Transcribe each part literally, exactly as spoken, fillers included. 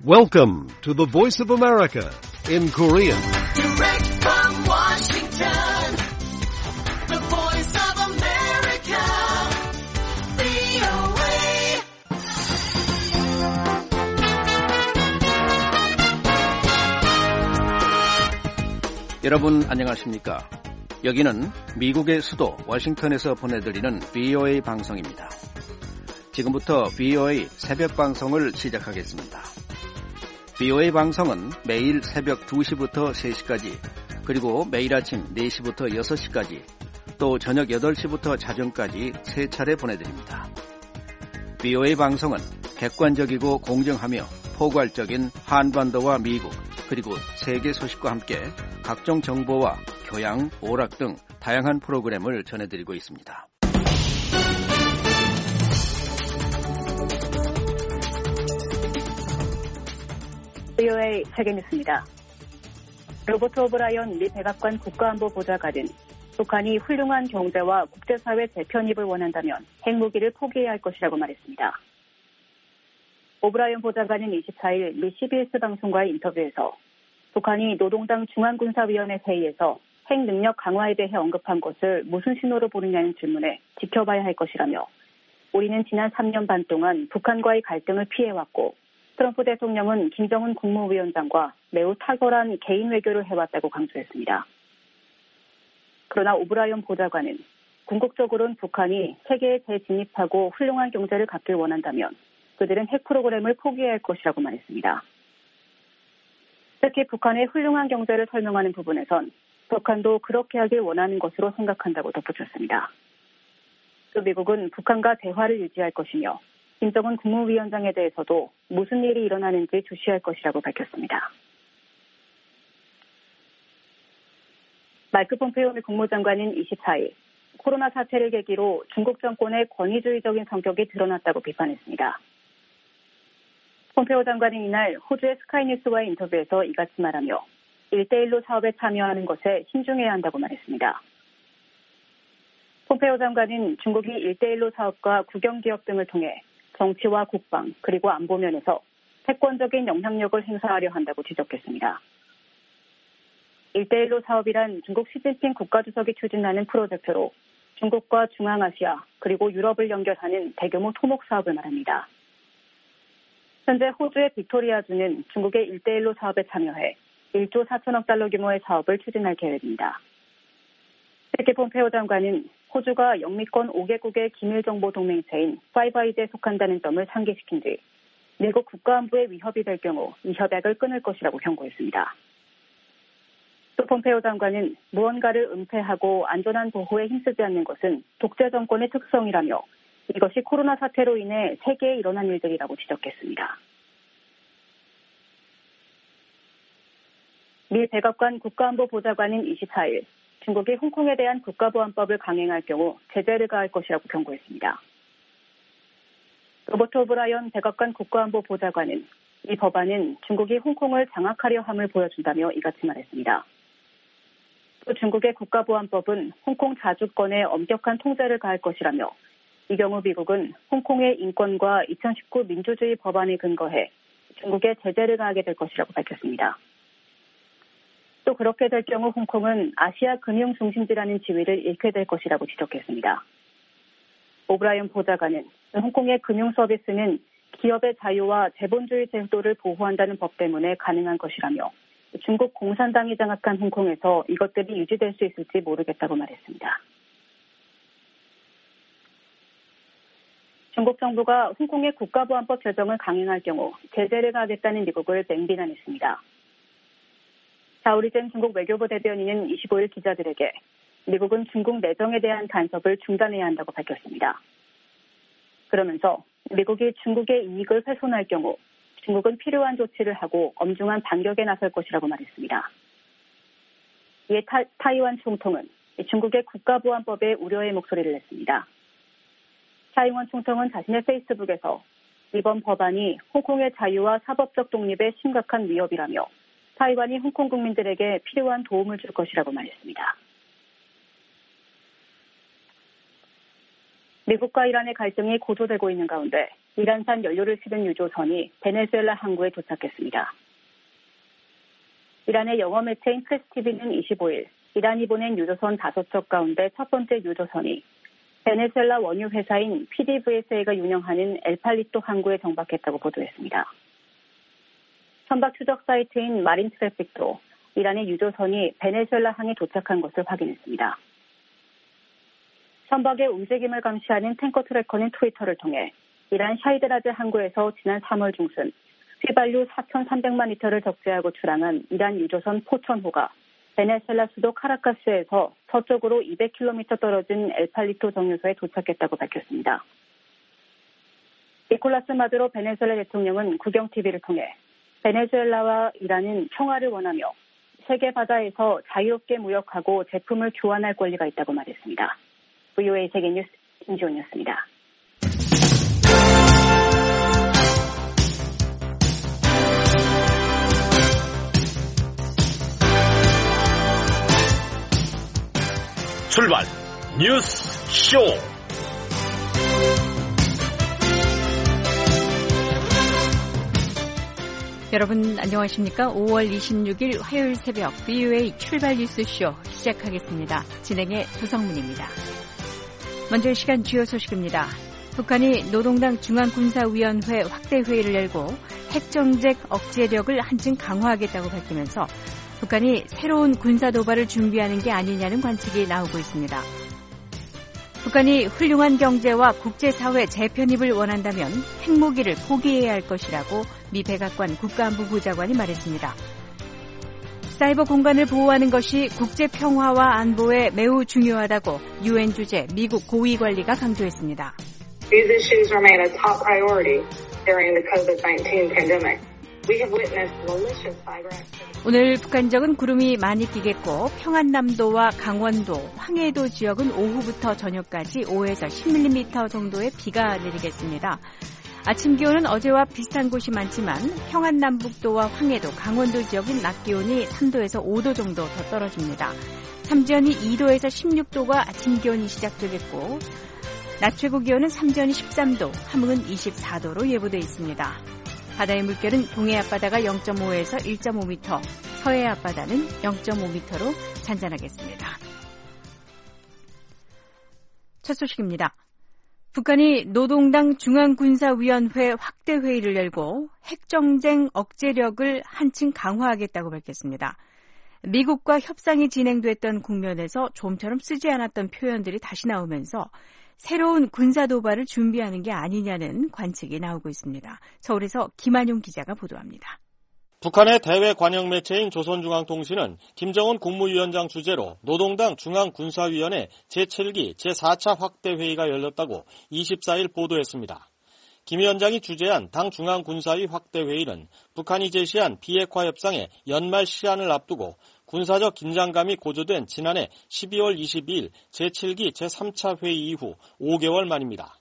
Welcome to the Voice of America in Korean. Direct from Washington, the Voice of America, 브이오에이. 여러분 안녕하십니까? 여기는 미국의 수도 워싱턴에서 보내드리는 브이오에이 방송입니다. 지금부터 브이오에이 새벽 방송을 시작하겠습니다. 브이오에이 방송은 매일 새벽 두 시부터 세 시까지, 그리고 매일 아침 네 시부터 여섯 시까지, 또 저녁 여덟 시부터 자정까지 세 차례 보내드립니다. 브이오에이 방송은 객관적이고 공정하며 포괄적인 한반도와 미국, 그리고 세계 소식과 함께 각종 정보와 교양, 오락 등 다양한 프로그램을 전해드리고 있습니다. 브이오에이 세계뉴스입니다. 로버트 오브라이언 미 백악관 국가안보보좌관은 북한이 훌륭한 경제와 국제사회 재편입을 원한다면 핵무기를 포기해야 할 것이라고 말했습니다. 오브라이언 보좌관은 이십사일 미 씨비에스 방송과의 인터뷰에서 북한이 노동당 중앙군사위원회 회의에서 핵 능력 강화에 대해 언급한 것을 무슨 신호로 보느냐는 질문에 지켜봐야 할 것이라며, 우리는 지난 삼 년 반 동안 북한과의 갈등을 피해왔고 트럼프 대통령은 김정은 국무위원장과 매우 탁월한 개인 외교를 해왔다고 강조했습니다. 그러나 오브라이언 보좌관은 궁극적으로는 북한이 세계에 재진입하고 훌륭한 경제를 갖길 원한다면 그들은 핵 프로그램을 포기해야 할 것이라고 말했습니다. 특히 북한의 훌륭한 경제를 설명하는 부분에선 북한도 그렇게 하길 원하는 것으로 생각한다고 덧붙였습니다. 또 미국은 북한과 대화를 유지할 것이며 김정은 국무위원장에 대해서도 무슨 일이 일어나는지 주시할 것이라고 밝혔습니다. 마이크 폼페이오 미 국무장관은 이십사일 코로나 사태를 계기로 중국 정권의 권위주의적인 성격이 드러났다고 비판했습니다. 폼페이오 장관은 이날 호주의 스카이뉴스와의 인터뷰에서 이같이 말하며 일대일로 사업에 참여하는 것에 신중해야 한다고 말했습니다. 폼페이오 장관은 중국이 일대일로 사업과 국영기업 등을 통해 정치와 국방, 그리고 안보 면에서 패권적인 영향력을 행사하려 한다고 지적했습니다. 일대일로 사업이란 중국 시진핑 국가주석이 추진하는 프로젝트로 중국과 중앙아시아, 그리고 유럽을 연결하는 대규모 토목 사업을 말합니다. 현재 호주의 빅토리아주는 중국의 일대일로 사업에 참여해 일조 사천억 달러 규모의 사업을 추진할 계획입니다. 특히 폼페이오 장관은 호주가 영미권 오 개국의 기밀정보 동맹체인 파이브 아이즈에 속한다는 점을 상기시킨 뒤 미국 국가안보에 위협이 될 경우 이 협약을 끊을 것이라고 경고했습니다. 또 폼페이오 장관은 무언가를 은폐하고 안전한 보호에 힘쓰지 않는 것은 독재 정권의 특성이라며 이것이 코로나 사태로 인해 세계에 일어난 일들이라고 지적했습니다. 미 백악관 국가안보보좌관은 이십사일 중국이 홍콩에 대한 국가보안법을 강행할 경우 제재를 가할 것이라고 경고했습니다. 로버트 오브라이언 백악관 국가안보보좌관은 이 법안은 중국이 홍콩을 장악하려 함을 보여준다며 이같이 말했습니다. 또 중국의 국가보안법은 홍콩 자주권에 엄격한 통제를 가할 것이라며, 이 경우 미국은 홍콩의 인권과 이천십구 민주주의 법안에 근거해 중국에 제재를 가하게 될 것이라고 밝혔습니다. 또 그렇게 될 경우 홍콩은 아시아 금융 중심지라는 지위를 잃게 될 것이라고 지적했습니다. 오브라이언 보좌관은 홍콩의 금융 서비스는 기업의 자유와 자본주의 제도를 보호한다는 법 때문에 가능한 것이라며, 중국 공산당이 장악한 홍콩에서 이것들이 유지될 수 있을지 모르겠다고 말했습니다. 중국 정부가 홍콩의 국가보안법 제정을 강행할 경우 제재를 가하겠다는 미국을 맹비난했습니다. 자오리젠 중국 외교부 대변인은 이십오일 기자들에게 미국은 중국 내정에 대한 간섭을 중단해야 한다고 밝혔습니다. 그러면서 미국이 중국의 이익을 훼손할 경우 중국은 필요한 조치를 하고 엄중한 반격에 나설 것이라고 말했습니다. 이에 타, 타이완 총통은 중국의 국가보안법에 우려의 목소리를 냈습니다. 차이원 총통은 자신의 페이스북에서 이번 법안이 홍콩의 자유와 사법적 독립에 심각한 위협이라며 타이완이 홍콩 국민들에게 필요한 도움을 줄 것이라고 말했습니다. 미국과 이란의 갈등이 고조되고 있는 가운데 이란산 연료를 실은 유조선이 베네수엘라 항구에 도착했습니다. 이란의 영어 매체인 프레스티비는 이십오일 이란이 보낸 유조선 다섯 척 가운데 첫 번째 유조선이 베네수엘라 원유 회사인 피디브이에스에이가 운영하는 엘팔리토 항구에 정박했다고 보도했습니다. 선박 추적 사이트인 마린 트래픽도 이란의 유조선이 베네수엘라 항에 도착한 것을 확인했습니다. 선박의 움직임을 감시하는 탱커 트래커는 트위터를 통해 이란 샤이드라즈 항구에서 지난 삼월 중순 휘발유 사천삼백만 리터를 적재하고 출항한 이란 유조선 포천호가 베네수엘라 수도 카라카스에서 서쪽으로 이백 킬로미터 떨어진 엘팔리토 정유소에 도착했다고 밝혔습니다. 니콜라스 마두로 베네수엘라 대통령은 국영티비를 통해 베네수엘라와 이란은 평화를 원하며 세계 바다에서 자유롭게 무역하고 제품을 교환할 권리가 있다고 말했습니다. 브이오에이 세계뉴스 임지원이었습니다. 출발 뉴스 쇼. 여러분 안녕하십니까? 오월 이십육일 화요일 새벽 브이오에이 출발 뉴스 쇼 시작하겠습니다. 진행의 조성문입니다. 먼저 이 시간 주요 소식입니다. 북한이 노동당 중앙군사위원회 확대 회의를 열고 핵정책 억제력을 한층 강화하겠다고 밝히면서 북한이 새로운 군사 도발을 준비하는 게 아니냐는 관측이 나오고 있습니다. 북한이 훌륭한 경제와 국제사회 재편입을 원한다면 핵무기를 포기해야 할 것이라고 미 백악관 국가안보 보좌관이 말했습니다. 사이버 공간을 보호하는 것이 국제평화와 안보에 매우 중요하다고 유엔 주재 미국 고위관리가 강조했습니다. These issues remain a top priority during the 코비드 나인틴 pandemic. We have witnessed malicious cyber activity. 오늘 북한적은 구름이 많이 끼겠고 평안남도와 강원도, 황해도 지역은 오후부터 저녁까지 오에서 십 밀리미터 정도의 비가 내리겠습니다. 아침 기온은 어제와 비슷한 곳이 많지만 평안남북도와 황해도, 강원도 지역은 낮 기온이 삼도에서 오도 정도 더 떨어집니다. 삼지연이 이도에서 십육도가 아침 기온이 시작되겠고 낮 최고 기온은 삼지연이 십삼도, 함흥은 이십사도로 예보돼 있습니다. 바다의 물결은 동해 앞바다가 영점오에서 일점오 미터, 서해 앞바다는 영점오 미터로 잔잔하겠습니다. 첫 소식입니다. 북한이 노동당 중앙군사위원회 확대 회의를 열고 핵정쟁 억제력을 한층 강화하겠다고 밝혔습니다. 미국과 협상이 진행됐던 국면에서 좀처럼 쓰지 않았던 표현들이 다시 나오면서 새로운 군사 도발을 준비하는 게 아니냐는 관측이 나오고 있습니다. 서울에서 김한용 기자가 보도합니다. 북한의 대외 관영 매체인 조선중앙통신은 김정은 국무위원장 주재로 노동당 중앙군사위원회 제칠기 제사차 확대회의가 열렸다고 이십사일 보도했습니다. 김 위원장이 주재한 당 중앙군사위 확대회의는 북한이 제시한 비핵화 협상의 연말 시한을 앞두고 군사적 긴장감이 고조된 지난해 십이월 이십이일 제칠기 제삼차 회의 이후 오 개월 만입니다.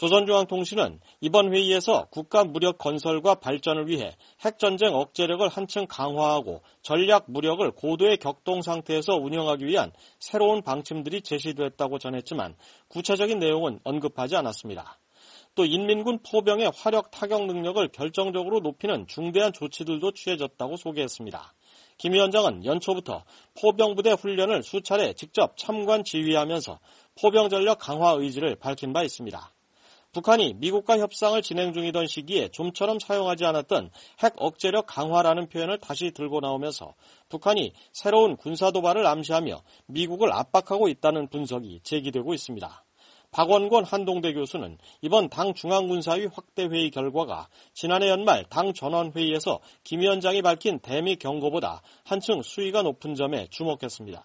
조선중앙통신은 이번 회의에서 국가 무력 건설과 발전을 위해 핵전쟁 억제력을 한층 강화하고 전략 무력을 고도의 격동 상태에서 운영하기 위한 새로운 방침들이 제시됐다고 전했지만 구체적인 내용은 언급하지 않았습니다. 또 인민군 포병의 화력 타격 능력을 결정적으로 높이는 중대한 조치들도 취해졌다고 소개했습니다. 김 위원장은 연초부터 포병부대 훈련을 수차례 직접 참관 지휘하면서 포병 전력 강화 의지를 밝힌 바 있습니다. 북한이 미국과 협상을 진행 중이던 시기에 좀처럼 사용하지 않았던 핵 억제력 강화라는 표현을 다시 들고 나오면서 북한이 새로운 군사 도발을 암시하며 미국을 압박하고 있다는 분석이 제기되고 있습니다. 박원권 한동대 교수는 이번 당 중앙군사위 확대회의 결과가 지난해 연말 당 전원회의에서 김 위원장이 밝힌 대미 경고보다 한층 수위가 높은 점에 주목했습니다.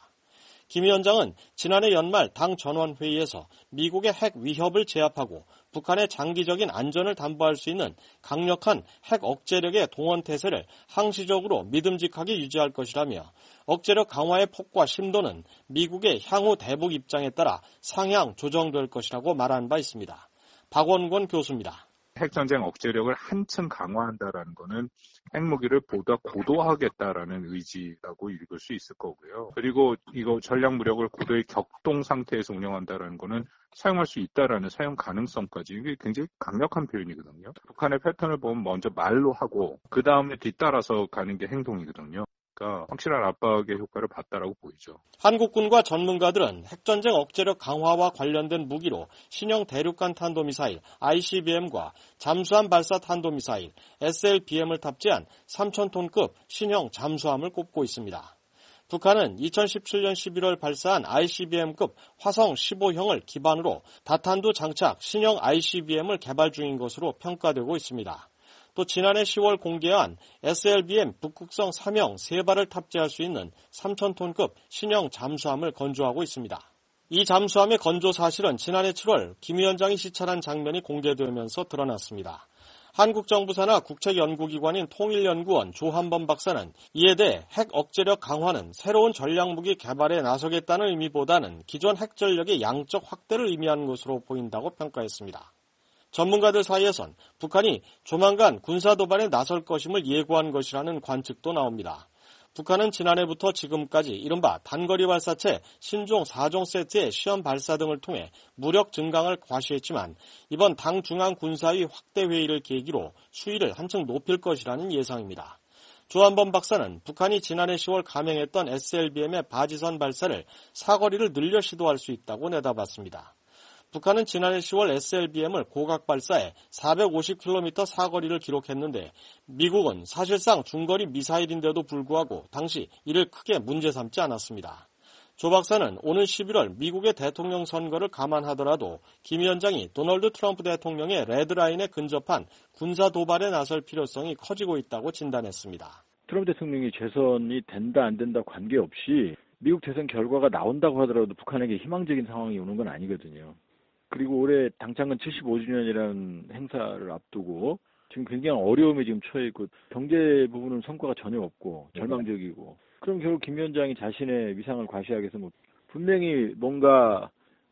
김 위원장은 지난해 연말 당 전원회의에서 미국의 핵 위협을 제압하고 북한의 장기적인 안전을 담보할 수 있는 강력한 핵 억제력의 동원 태세를 항시적으로 믿음직하게 유지할 것이라며 억제력 강화의 폭과 심도는 미국의 향후 대북 입장에 따라 상향 조정될 것이라고 말한 바 있습니다. 박원권 교수입니다. 핵전쟁 억제력을 한층 강화한다라는 거는 핵무기를 보다 고도화하겠다라는 의지라고 읽을 수 있을 거고요. 그리고 이거 전략무력을 고도의 격동 상태에서 운영한다라는 거는 사용할 수 있다라는 사용 가능성까지 이게 굉장히 강력한 표현이거든요. 북한의 패턴을 보면 먼저 말로 하고 그 다음에 뒤따라서 가는 게 행동이거든요. 그러니까 확실한 압박의 효과를 봤다라고 보이죠. 한국군과 전문가들은 핵전쟁 억제력 강화와 관련된 무기로 신형 대륙간 탄도미사일 아이씨비엠과 잠수함 발사 탄도미사일 에스엘비엠을 탑재한 삼천 톤급 신형 잠수함을 꼽고 있습니다. 북한은 이천십칠년 십일월 발사한 아이씨비엠급 화성 십오형을 기반으로 다탄두 장착 신형 아이씨비엠을 개발 중인 것으로 평가되고 있습니다. 또 지난해 시월 공개한 에스엘비엠 북극성 삼형 세 발을 탑재할 수 있는 삼천 톤급 신형 잠수함을 건조하고 있습니다. 이 잠수함의 건조 사실은 지난해 칠월 김 위원장이 시찰한 장면이 공개되면서 드러났습니다. 한국 정부 산하 국책연구기관인 통일연구원 조한범 박사는 이에 대해 핵 억제력 강화는 새로운 전략무기 개발에 나서겠다는 의미보다는 기존 핵 전력의 양적 확대를 의미하는 것으로 보인다고 평가했습니다. 전문가들 사이에선 북한이 조만간 군사도발에 나설 것임을 예고한 것이라는 관측도 나옵니다. 북한은 지난해부터 지금까지 이른바 단거리 발사체 신종 사종 세트의 시험 발사 등을 통해 무력 증강을 과시했지만 이번 당 중앙군사위 확대회의를 계기로 수위를 한층 높일 것이라는 예상입니다. 조한범 박사는 북한이 지난해 시월 감행했던 에스엘비엠의 바지선 발사를 사거리를 늘려 시도할 수 있다고 내다봤습니다. 북한은 지난해 시월 에스엘비엠을 고각 발사해 사백오십 킬로미터 사거리를 기록했는데 미국은 사실상 중거리 미사일인데도 불구하고 당시 이를 크게 문제 삼지 않았습니다. 조 박사는 오는 십일월 미국의 대통령 선거를 감안하더라도 김 위원장이 도널드 트럼프 대통령의 레드라인에 근접한 군사 도발에 나설 필요성이 커지고 있다고 진단했습니다. 트럼프 대통령이 재선이 된다 안 된다 관계없이 미국 대선 결과가 나온다고 하더라도 북한에게 희망적인 상황이 오는 건 아니거든요. 그리고 올해 당창근 칠십오 주년이라는 행사를 앞두고 지금 굉장히 어려움에 지금 처해 있고 경제 부분은 성과가 전혀 없고 절망적이고 그럼 결국 김 위원장이 자신의 위상을 과시하기 위해서 뭐 분명히 뭔가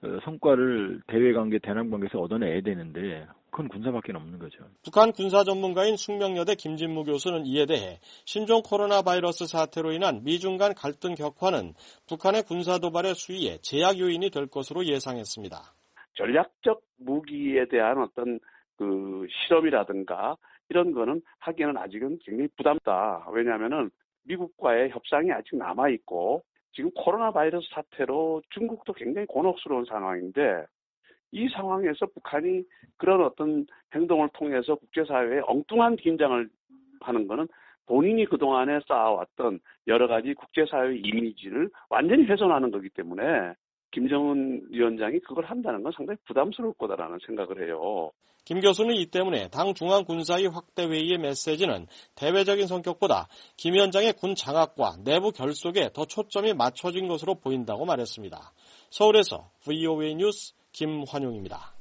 성과를 대외관계, 대남관계에서 얻어내야 되는데 그건 군사밖에 없는 거죠. 북한 군사 전문가인 숙명여대 김진무 교수는 이에 대해 신종 코로나 바이러스 사태로 인한 미중 간 갈등 격화는 북한의 군사 도발의 수위에 제약 요인이 될 것으로 예상했습니다. 전략적 무기에 대한 어떤 그 실험이라든가 이런 거는 하기에는 아직은 굉장히 부담다. 왜냐하면은 미국과의 협상이 아직 남아 있고 지금 코로나 바이러스 사태로 중국도 굉장히 곤혹스러운 상황인데 이 상황에서 북한이 그런 어떤 행동을 통해서 국제사회에 엉뚱한 긴장을 하는 거는 본인이 그동안에 쌓아왔던 여러 가지 국제사회 이미지를 완전히 훼손하는 거기 때문에 김정은 위원장이 그걸 한다는 건 상당히 부담스러울 거다라는 생각을 해요. 김 교수는 이 때문에 당 중앙군사위 확대회의의 메시지는 대외적인 성격보다 김 위원장의 군 장악과 내부 결속에 더 초점이 맞춰진 것으로 보인다고 말했습니다. 서울에서 브이오에이 뉴스 김환용입니다.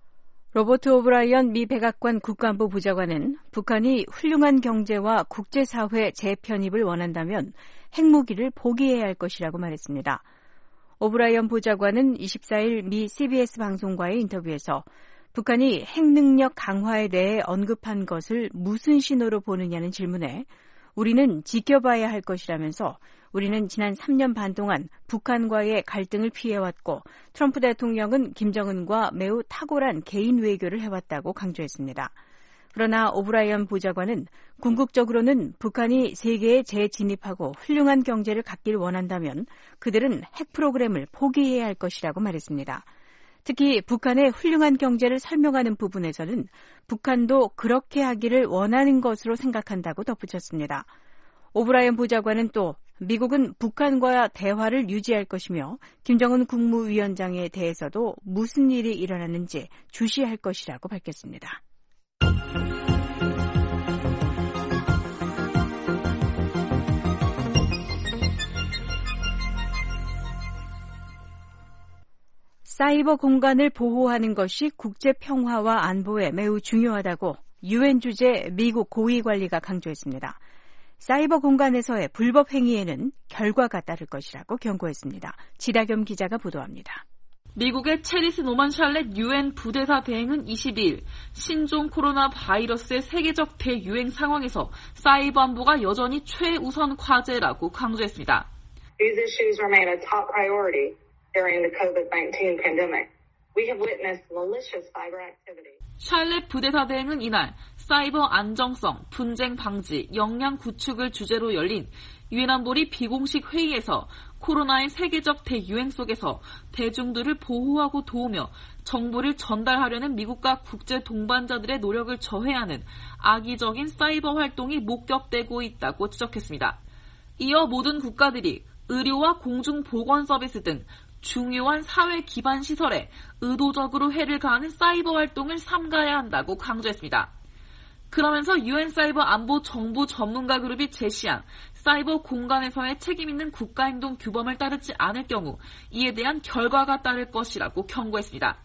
로버트 오브라이언 미 백악관 국가안보 보좌관은 북한이 훌륭한 경제와 국제사회 재편입을 원한다면 핵무기를 포기해야 할 것이라고 말했습니다. 오브라이언 보좌관은 이십사일 미 씨비에스 방송과의 인터뷰에서 북한이 핵능력 강화에 대해 언급한 것을 무슨 신호로 보느냐는 질문에 우리는 지켜봐야 할 것이라면서 우리는 지난 삼 년 반 동안 북한과의 갈등을 피해왔고 트럼프 대통령은 김정은과 매우 탁월한 개인 외교를 해왔다고 강조했습니다. 그러나 오브라이언 보좌관은 궁극적으로는 북한이 세계에 재진입하고 훌륭한 경제를 갖길 원한다면 그들은 핵 프로그램을 포기해야 할 것이라고 말했습니다. 특히 북한의 훌륭한 경제를 설명하는 부분에서는 북한도 그렇게 하기를 원하는 것으로 생각한다고 덧붙였습니다. 오브라이언 보좌관은 또 미국은 북한과 대화를 유지할 것이며 김정은 국무위원장에 대해서도 무슨 일이 일어났는지 주시할 것이라고 밝혔습니다. 사이버 공간을 보호하는 것이 국제 평화와 안보에 매우 중요하다고 유엔 주재 미국 고위관리가 강조했습니다. 사이버 공간에서의 불법 행위에는 결과가 따를 것이라고 경고했습니다. 지다겸 기자가 보도합니다. 미국의 체리스 노만 샬렛 유엔 부대사 대행은 이십이일 신종 코로나 바이러스의 세계적 대유행 상황에서 사이버 안보가 여전히 최우선 과제라고 강조했습니다. These issues remain a top priority during the COVID nineteen pandemic. We have witnessed malicious cyber activity. 샬렛 부대사 대행은 이날 사이버 안정성, 분쟁 방지, 역량 구축을 주제로 열린 유엔 안보리 비공식 회의에서 코로나의 세계적 대유행 속에서 대중들을 보호하고 도우며 정보를 전달하려는 미국과 국제 동반자들의 노력을 저해하는 악의적인 사이버 활동이 목격되고 있다고 지적했습니다. 이어 모든 국가들이 의료와 공중보건 서비스 등 중요한 사회 기반 시설에 의도적으로 해를 가하는 사이버 활동을 삼가야 한다고 강조했습니다. 그러면서 유엔 사이버 안보 정부 전문가 그룹이 제시한 사이버 공간에서의 책임 있는 국가행동 규범을 따르지 않을 경우 이에 대한 결과가 따를 것이라고 경고했습니다.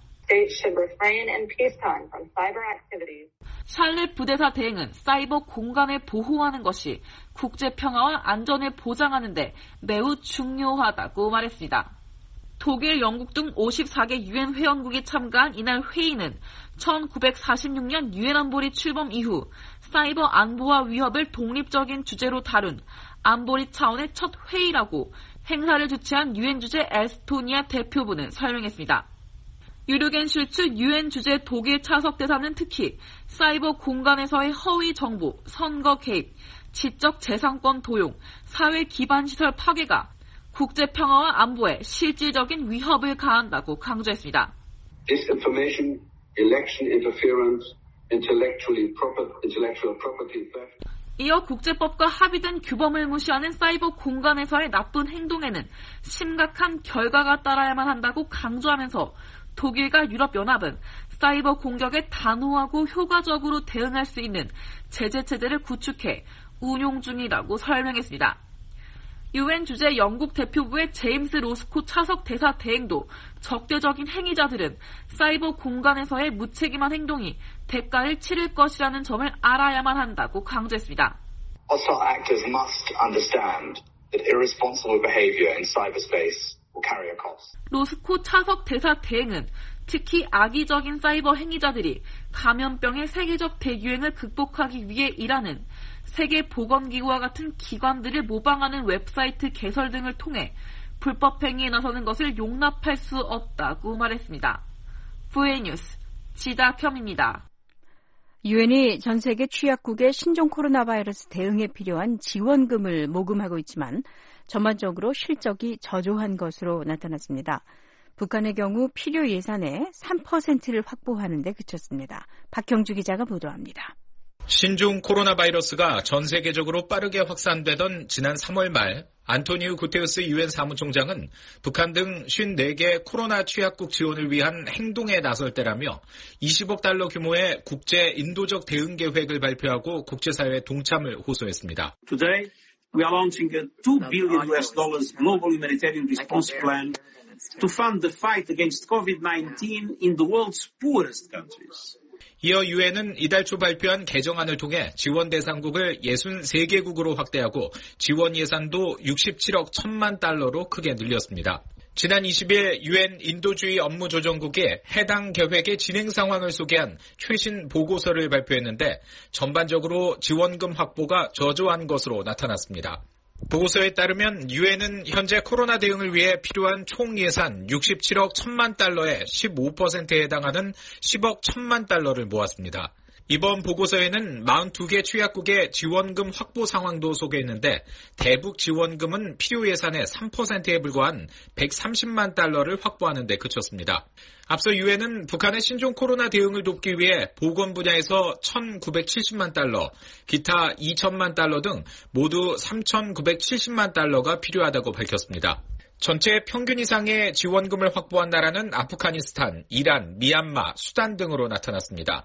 샬렛 부대사 대행은 사이버 공간을 보호하는 것이 국제 평화와 안전을 보장하는 데 매우 중요하다고 말했습니다. 독일, 영국 등 오십사 개 유엔 회원국이 참가한 이날 회의는 천구백사십육 년 유엔 안보리 출범 이후 사이버 안보와 위협을 독립적인 주제로 다룬 안보리 차원의 첫 회의라고 행사를 주최한 유엔 주재 에스토니아 대표부는 설명했습니다. 유르겐 슐츠 유엔 주재 독일 차석 대사는 특히 사이버 공간에서의 허위 정보, 선거 개입, 지적 재산권 도용, 사회 기반 시설 파괴가 국제 평화와 안보에 실질적인 위협을 가한다고 강조했습니다. Disinformation, election interference, intellectually proper, intellectual property theft. 이어 국제법과 합의된 규범을 무시하는 사이버 공간에서의 나쁜 행동에는 심각한 결과가 따라야만 한다고 강조하면서 독일과 유럽연합은 사이버 공격에 단호하고 효과적으로 대응할 수 있는 제재 체제를 구축해 운용 중이라고 설명했습니다. 유엔 주재 영국 대표부의 제임스 로스코 차석 대사 대행도 적대적인 행위자들은 사이버 공간에서의 무책임한 행동이 대가를 치를 것이라는 점을 알아야만 한다고 강조했습니다. Hostile actors must understand that irresponsible behavior in cyberspace will carry a cost. 로스코 차석 대사 대행은 특히 악의적인 사이버 행위자들이 감염병의 세계적 대유행을 극복하기 위해 일하는 세계보건기구와 같은 기관들을 모방하는 웹사이트 개설 등을 통해 불법 행위에 나서는 것을 용납할 수 없다고 말했습니다. 브이에이 뉴스 지다겸입니다. 유엔이 전 세계 취약국의 신종 코로나 바이러스 대응에 필요한 지원금을 모금하고 있지만 전반적으로 실적이 저조한 것으로 나타났습니다. 북한의 경우 필요 예산의 삼 퍼센트를 확보하는 데 그쳤습니다. 박형주 기자가 보도합니다. 신종 코로나 바이러스가 전 세계적으로 빠르게 확산되던 지난 삼월 말 안토니우 구테우스 유엔 사무총장은 북한 등 오십사 개 코로나 취약국 지원을 위한 행동에 나설 때라며 이십억 달러 규모의 국제 인도적 대응 계획을 발표하고 국제사회의 동참을 호소했습니다. Today, we are launching a two billion U S dollars global humanitarian response plan to fund the fight against COVID nineteen in the world's poorest countries. 이어 유엔은 이달 초 발표한 개정안을 통해 지원 대상국을 육십삼 개국으로 확대하고 지원 예산도 육십칠억 천만 달러로 크게 늘렸습니다. 지난 이십일 유엔 인도주의 업무조정국이 해당 계획의 진행 상황을 소개한 최신 보고서를 발표했는데 전반적으로 지원금 확보가 저조한 것으로 나타났습니다. 보고서에 따르면 유엔은 현재 코로나 대응을 위해 필요한 총 예산 육십칠억 천만 달러의 십오 퍼센트에 해당하는 십억 천만 달러를 모았습니다. 이번 보고서에는 사십이 개 취약국의 지원금 확보 상황도 소개했는데 대북 지원금은 필요 예산의 삼 퍼센트에 불과한 백삼십만 달러를 확보하는 데 그쳤습니다. 앞서 유엔은 북한의 신종 코로나 대응을 돕기 위해 보건 분야에서 천구백칠십만 달러, 기타 이천만 달러 등 모두 삼천구백칠십만 달러가 필요하다고 밝혔습니다. 전체 평균 이상의 지원금을 확보한 나라는 아프가니스탄, 이란, 미얀마, 수단 등으로 나타났습니다.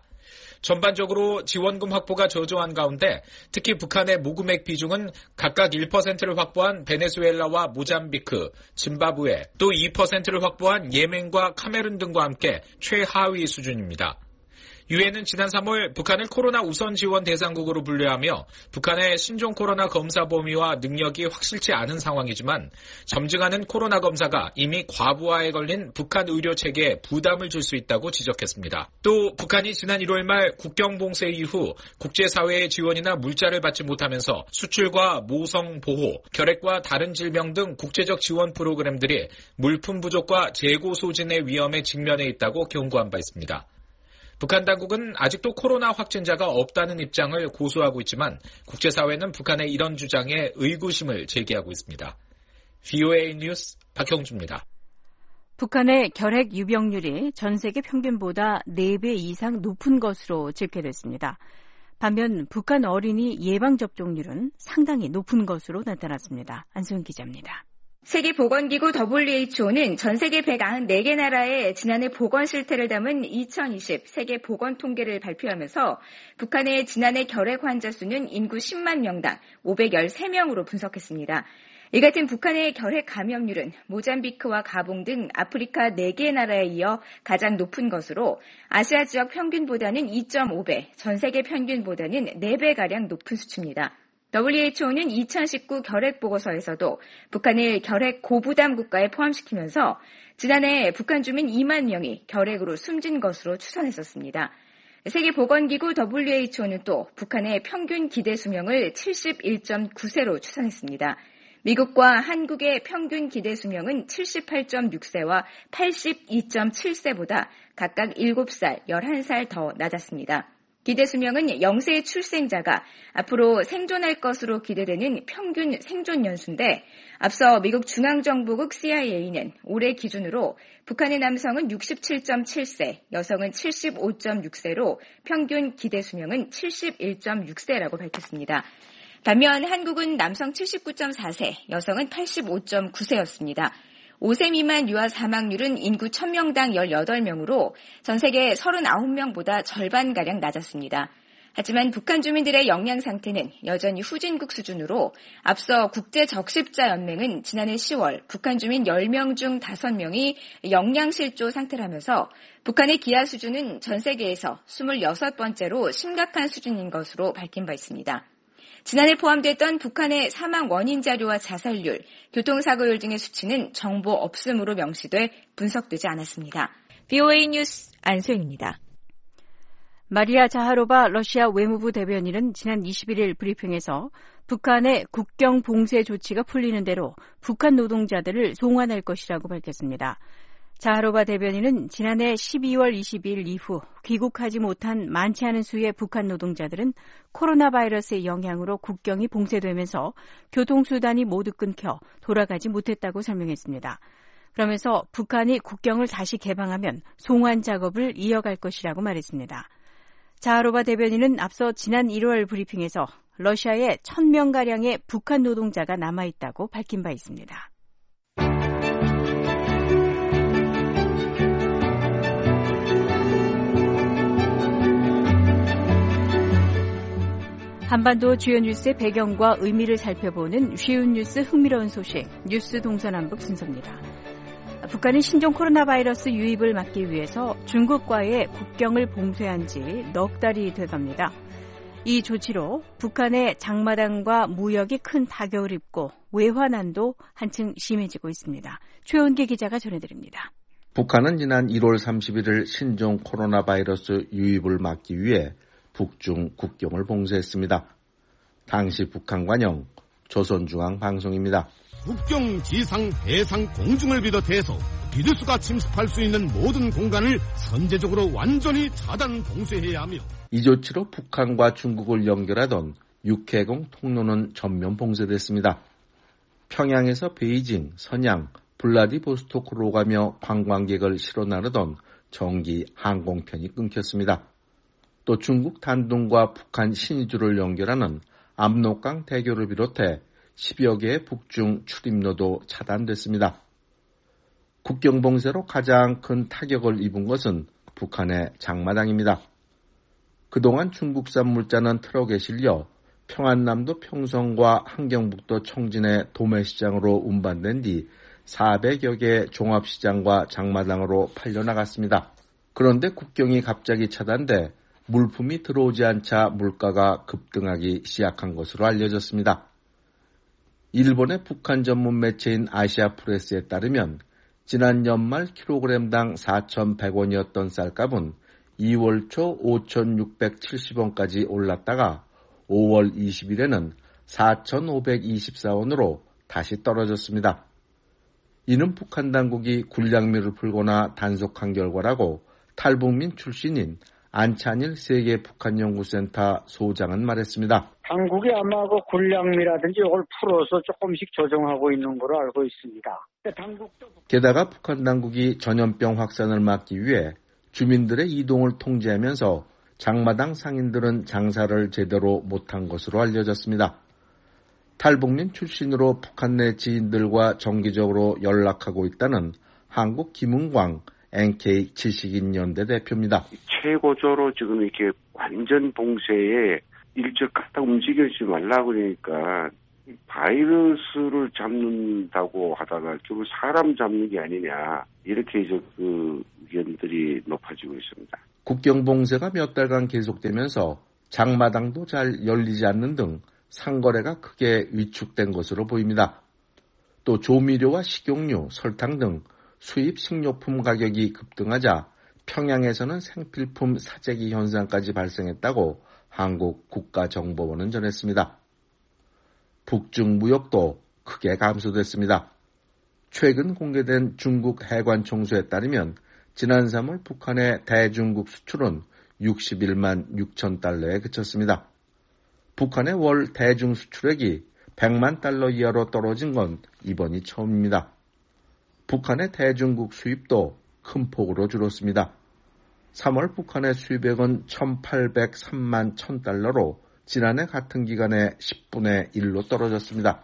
전반적으로 지원금 확보가 저조한 가운데 특히 북한의 모금액 비중은 각각 일 퍼센트를 확보한 베네수엘라와 모잠비크, 짐바브웨, 또 이 퍼센트를 확보한 예멘과 카메룬 등과 함께 최하위 수준입니다. 유엔은 지난 삼월 북한을 코로나 우선 지원 대상국으로 분류하며 북한의 신종 코로나 검사 범위와 능력이 확실치 않은 상황이지만 점증하는 코로나 검사가 이미 과부하에 걸린 북한 의료 체계에 부담을 줄 수 있다고 지적했습니다. 또 북한이 지난 일월 말 국경 봉쇄 이후 국제사회의 지원이나 물자를 받지 못하면서 수출과 모성 보호, 결핵과 다른 질병 등 국제적 지원 프로그램들이 물품 부족과 재고 소진의 위험에 직면해 있다고 경고한 바 있습니다. 북한 당국은 아직도 코로나 확진자가 없다는 입장을 고수하고 있지만 국제사회는 북한의 이런 주장에 의구심을 제기하고 있습니다. 브이오에이 뉴스 박형주입니다. 북한의 결핵 유병률이 전 세계 평균보다 네 배 이상 높은 것으로 집계됐습니다. 반면 북한 어린이 예방접종률은 상당히 높은 것으로 나타났습니다. 안소영 기자입니다. 세계보건기구 더블유에이치오는 전 세계 백구십사 개 나라의 지난해 보건 실태를 담은 이천이십 세계 보건 통계를 발표하면서 북한의 지난해 결핵 환자 수는 인구 십만 명당 오백십삼 명으로 분석했습니다. 이 같은 북한의 결핵 감염률은 모잠비크와 가봉 등 아프리카 네 개 나라에 이어 가장 높은 것으로 아시아 지역 평균보다는 이 점 오 배, 전 세계 평균보다는 네 배가량 높은 수치입니다. 더블유에이치오는 이천십구 결핵 보고서에서도 북한을 결핵 고부담 국가에 포함시키면서 지난해 북한 주민 이만 명이 결핵으로 숨진 것으로 추산했었습니다. 세계보건기구 더블유에이치오는 또 북한의 평균 기대 수명을 칠십일 점 구 세로 추산했습니다. 미국과 한국의 평균 기대 수명은 칠십팔 점 육 세와 팔십이 점 칠 세보다 각각 일곱 살, 열한 살 더 낮았습니다. 기대 수명은 영세 출생자가 앞으로 생존할 것으로 기대되는 평균 생존 연수인데 앞서 미국 중앙정보국 씨아이에이는 올해 기준으로 북한의 남성은 육십칠 점 칠 세, 여성은 칠십오 점 육 세로 평균 기대 수명은 칠십일 점 육 세라고 밝혔습니다. 반면 한국은 남성 칠십구 점 사 세, 여성은 팔십오 점 구 세였습니다. 오 세 미만 유아 사망률은 인구 천 명당 열여덟 명으로 전 세계 서른아홉 명보다 절반가량 낮았습니다. 하지만 북한 주민들의 영양 상태는 여전히 후진국 수준으로 앞서 국제적십자연맹은 지난해 시월 북한 주민 열 명 중 다섯 명이 영양실조 상태라면서 북한의 기아 수준은 전 세계에서 스물여섯 번째로 심각한 수준인 것으로 밝힌 바 있습니다. 지난해 포함됐던 북한의 사망 원인 자료와 자살률, 교통사고율 등의 수치는 정보 없음으로 명시돼 분석되지 않았습니다. 브이오에이 뉴스 안소영입니다. 마리아 자하로바 러시아 외무부 대변인은 지난 이십일 일 브리핑에서 북한의 국경 봉쇄 조치가 풀리는 대로 북한 노동자들을 송환할 것이라고 밝혔습니다. 자하로바 대변인은 지난해 십이월 이십이일 이후 귀국하지 못한 많지 않은 수의 북한 노동자들은 코로나 바이러스의 영향으로 국경이 봉쇄되면서 교통수단이 모두 끊겨 돌아가지 못했다고 설명했습니다. 그러면서 북한이 국경을 다시 개방하면 송환 작업을 이어갈 것이라고 말했습니다. 자하로바 대변인은 앞서 지난 일월 브리핑에서 러시아에 천 명가량의 북한 노동자가 남아있다고 밝힌 바 있습니다. 한반도 주요 뉴스의 배경과 의미를 살펴보는 쉬운 뉴스 흥미로운 소식, 뉴스 동서남북 순서입니다. 북한이 신종 코로나 바이러스 유입을 막기 위해서 중국과의 국경을 봉쇄한 지 넉 달이 돼갑니다. 이 조치로 북한의 장마당과 무역이 큰 타격을 입고 외환난도 한층 심해지고 있습니다. 최원기 기자가 전해드립니다. 북한은 지난 일월 삼십일일 신종 코로나 바이러스 유입을 막기 위해 북중 국경을 봉쇄했습니다. 당시 북한 관영 조선중앙방송입니다. 국경, 지상, 해상, 공중을 비롯해서 비루스가 침습할 수 있는 모든 공간을 선제적으로 완전히 차단 봉쇄해야 하며 이 조치로 북한과 중국을 연결하던 육해공 통로는 전면 봉쇄됐습니다. 평양에서 베이징, 선양, 블라디보스토크로 가며 관광객을 실어 나르던 정기 항공편이 끊겼습니다. 또 중국 단둥과 북한 신의주를 연결하는 압록강 대교를 비롯해 십여 개의 북중 출입로도 차단됐습니다. 국경 봉쇄로 가장 큰 타격을 입은 것은 북한의 장마당입니다. 그동안 중국산 물자는 트럭에 실려 평안남도 평성과 함경북도 청진의 도매시장으로 운반된 뒤 사백여 개의 종합시장과 장마당으로 팔려나갔습니다. 그런데 국경이 갑자기 차단돼 물품이 들어오지 않자 물가가 급등하기 시작한 것으로 알려졌습니다. 일본의 북한 전문 매체인 아시아프레스에 따르면 지난 연말 킬로그램당 사천백 원이었던 쌀값은 이월 초 오천육백칠십 원까지 올랐다가 오월 이십일에는 사천오백이십사 원으로 다시 떨어졌습니다. 이는 북한 당국이 굴량미를 풀거나 단속한 결과라고 탈북민 출신인 안찬일 세계 북한연구센터 소장은 말했습니다. 당국이 아마 그 굴량미라든지 이걸 풀어서 조금씩 조정하고 있는 걸로 알고 있습니다. 당국도... 게다가 북한 당국이 전염병 확산을 막기 위해 주민들의 이동을 통제하면서 장마당 상인들은 장사를 제대로 못한 것으로 알려졌습니다. 탈북민 출신으로 북한 내 지인들과 정기적으로 연락하고 있다는 한국 김은광 엔케이 지식인 연대 대표입니다. 최고조로 지금 이렇게 완전 봉쇄에 일절 갖다 움직이지 말라 그러니까 바이러스를 잡는다고 하다가 결국 사람 잡는 게 아니냐 이렇게 이제 그 의견들이 높아지고 있습니다. 국경 봉쇄가 몇 달간 계속되면서 장마당도 잘 열리지 않는 등 상거래가 크게 위축된 것으로 보입니다. 또 조미료와 식용유, 설탕 등 수입 식료품 가격이 급등하자 평양에서는 생필품 사재기 현상까지 발생했다고 한국 국가정보원은 전했습니다. 북중 무역도 크게 감소됐습니다. 최근 공개된 중국 해관 총수에 따르면 지난 삼월 북한의 대중국 수출은 육십일만 육천 달러에 그쳤습니다. 북한의 월 대중 수출액이 백만 달러 이하로 떨어진 건 이번이 처음입니다. 북한의 대중국 수입도 큰 폭으로 줄었습니다. 삼월 북한의 수입액은 천팔백삼만 천 달러로 지난해 같은 기간의 십분의 일로 떨어졌습니다.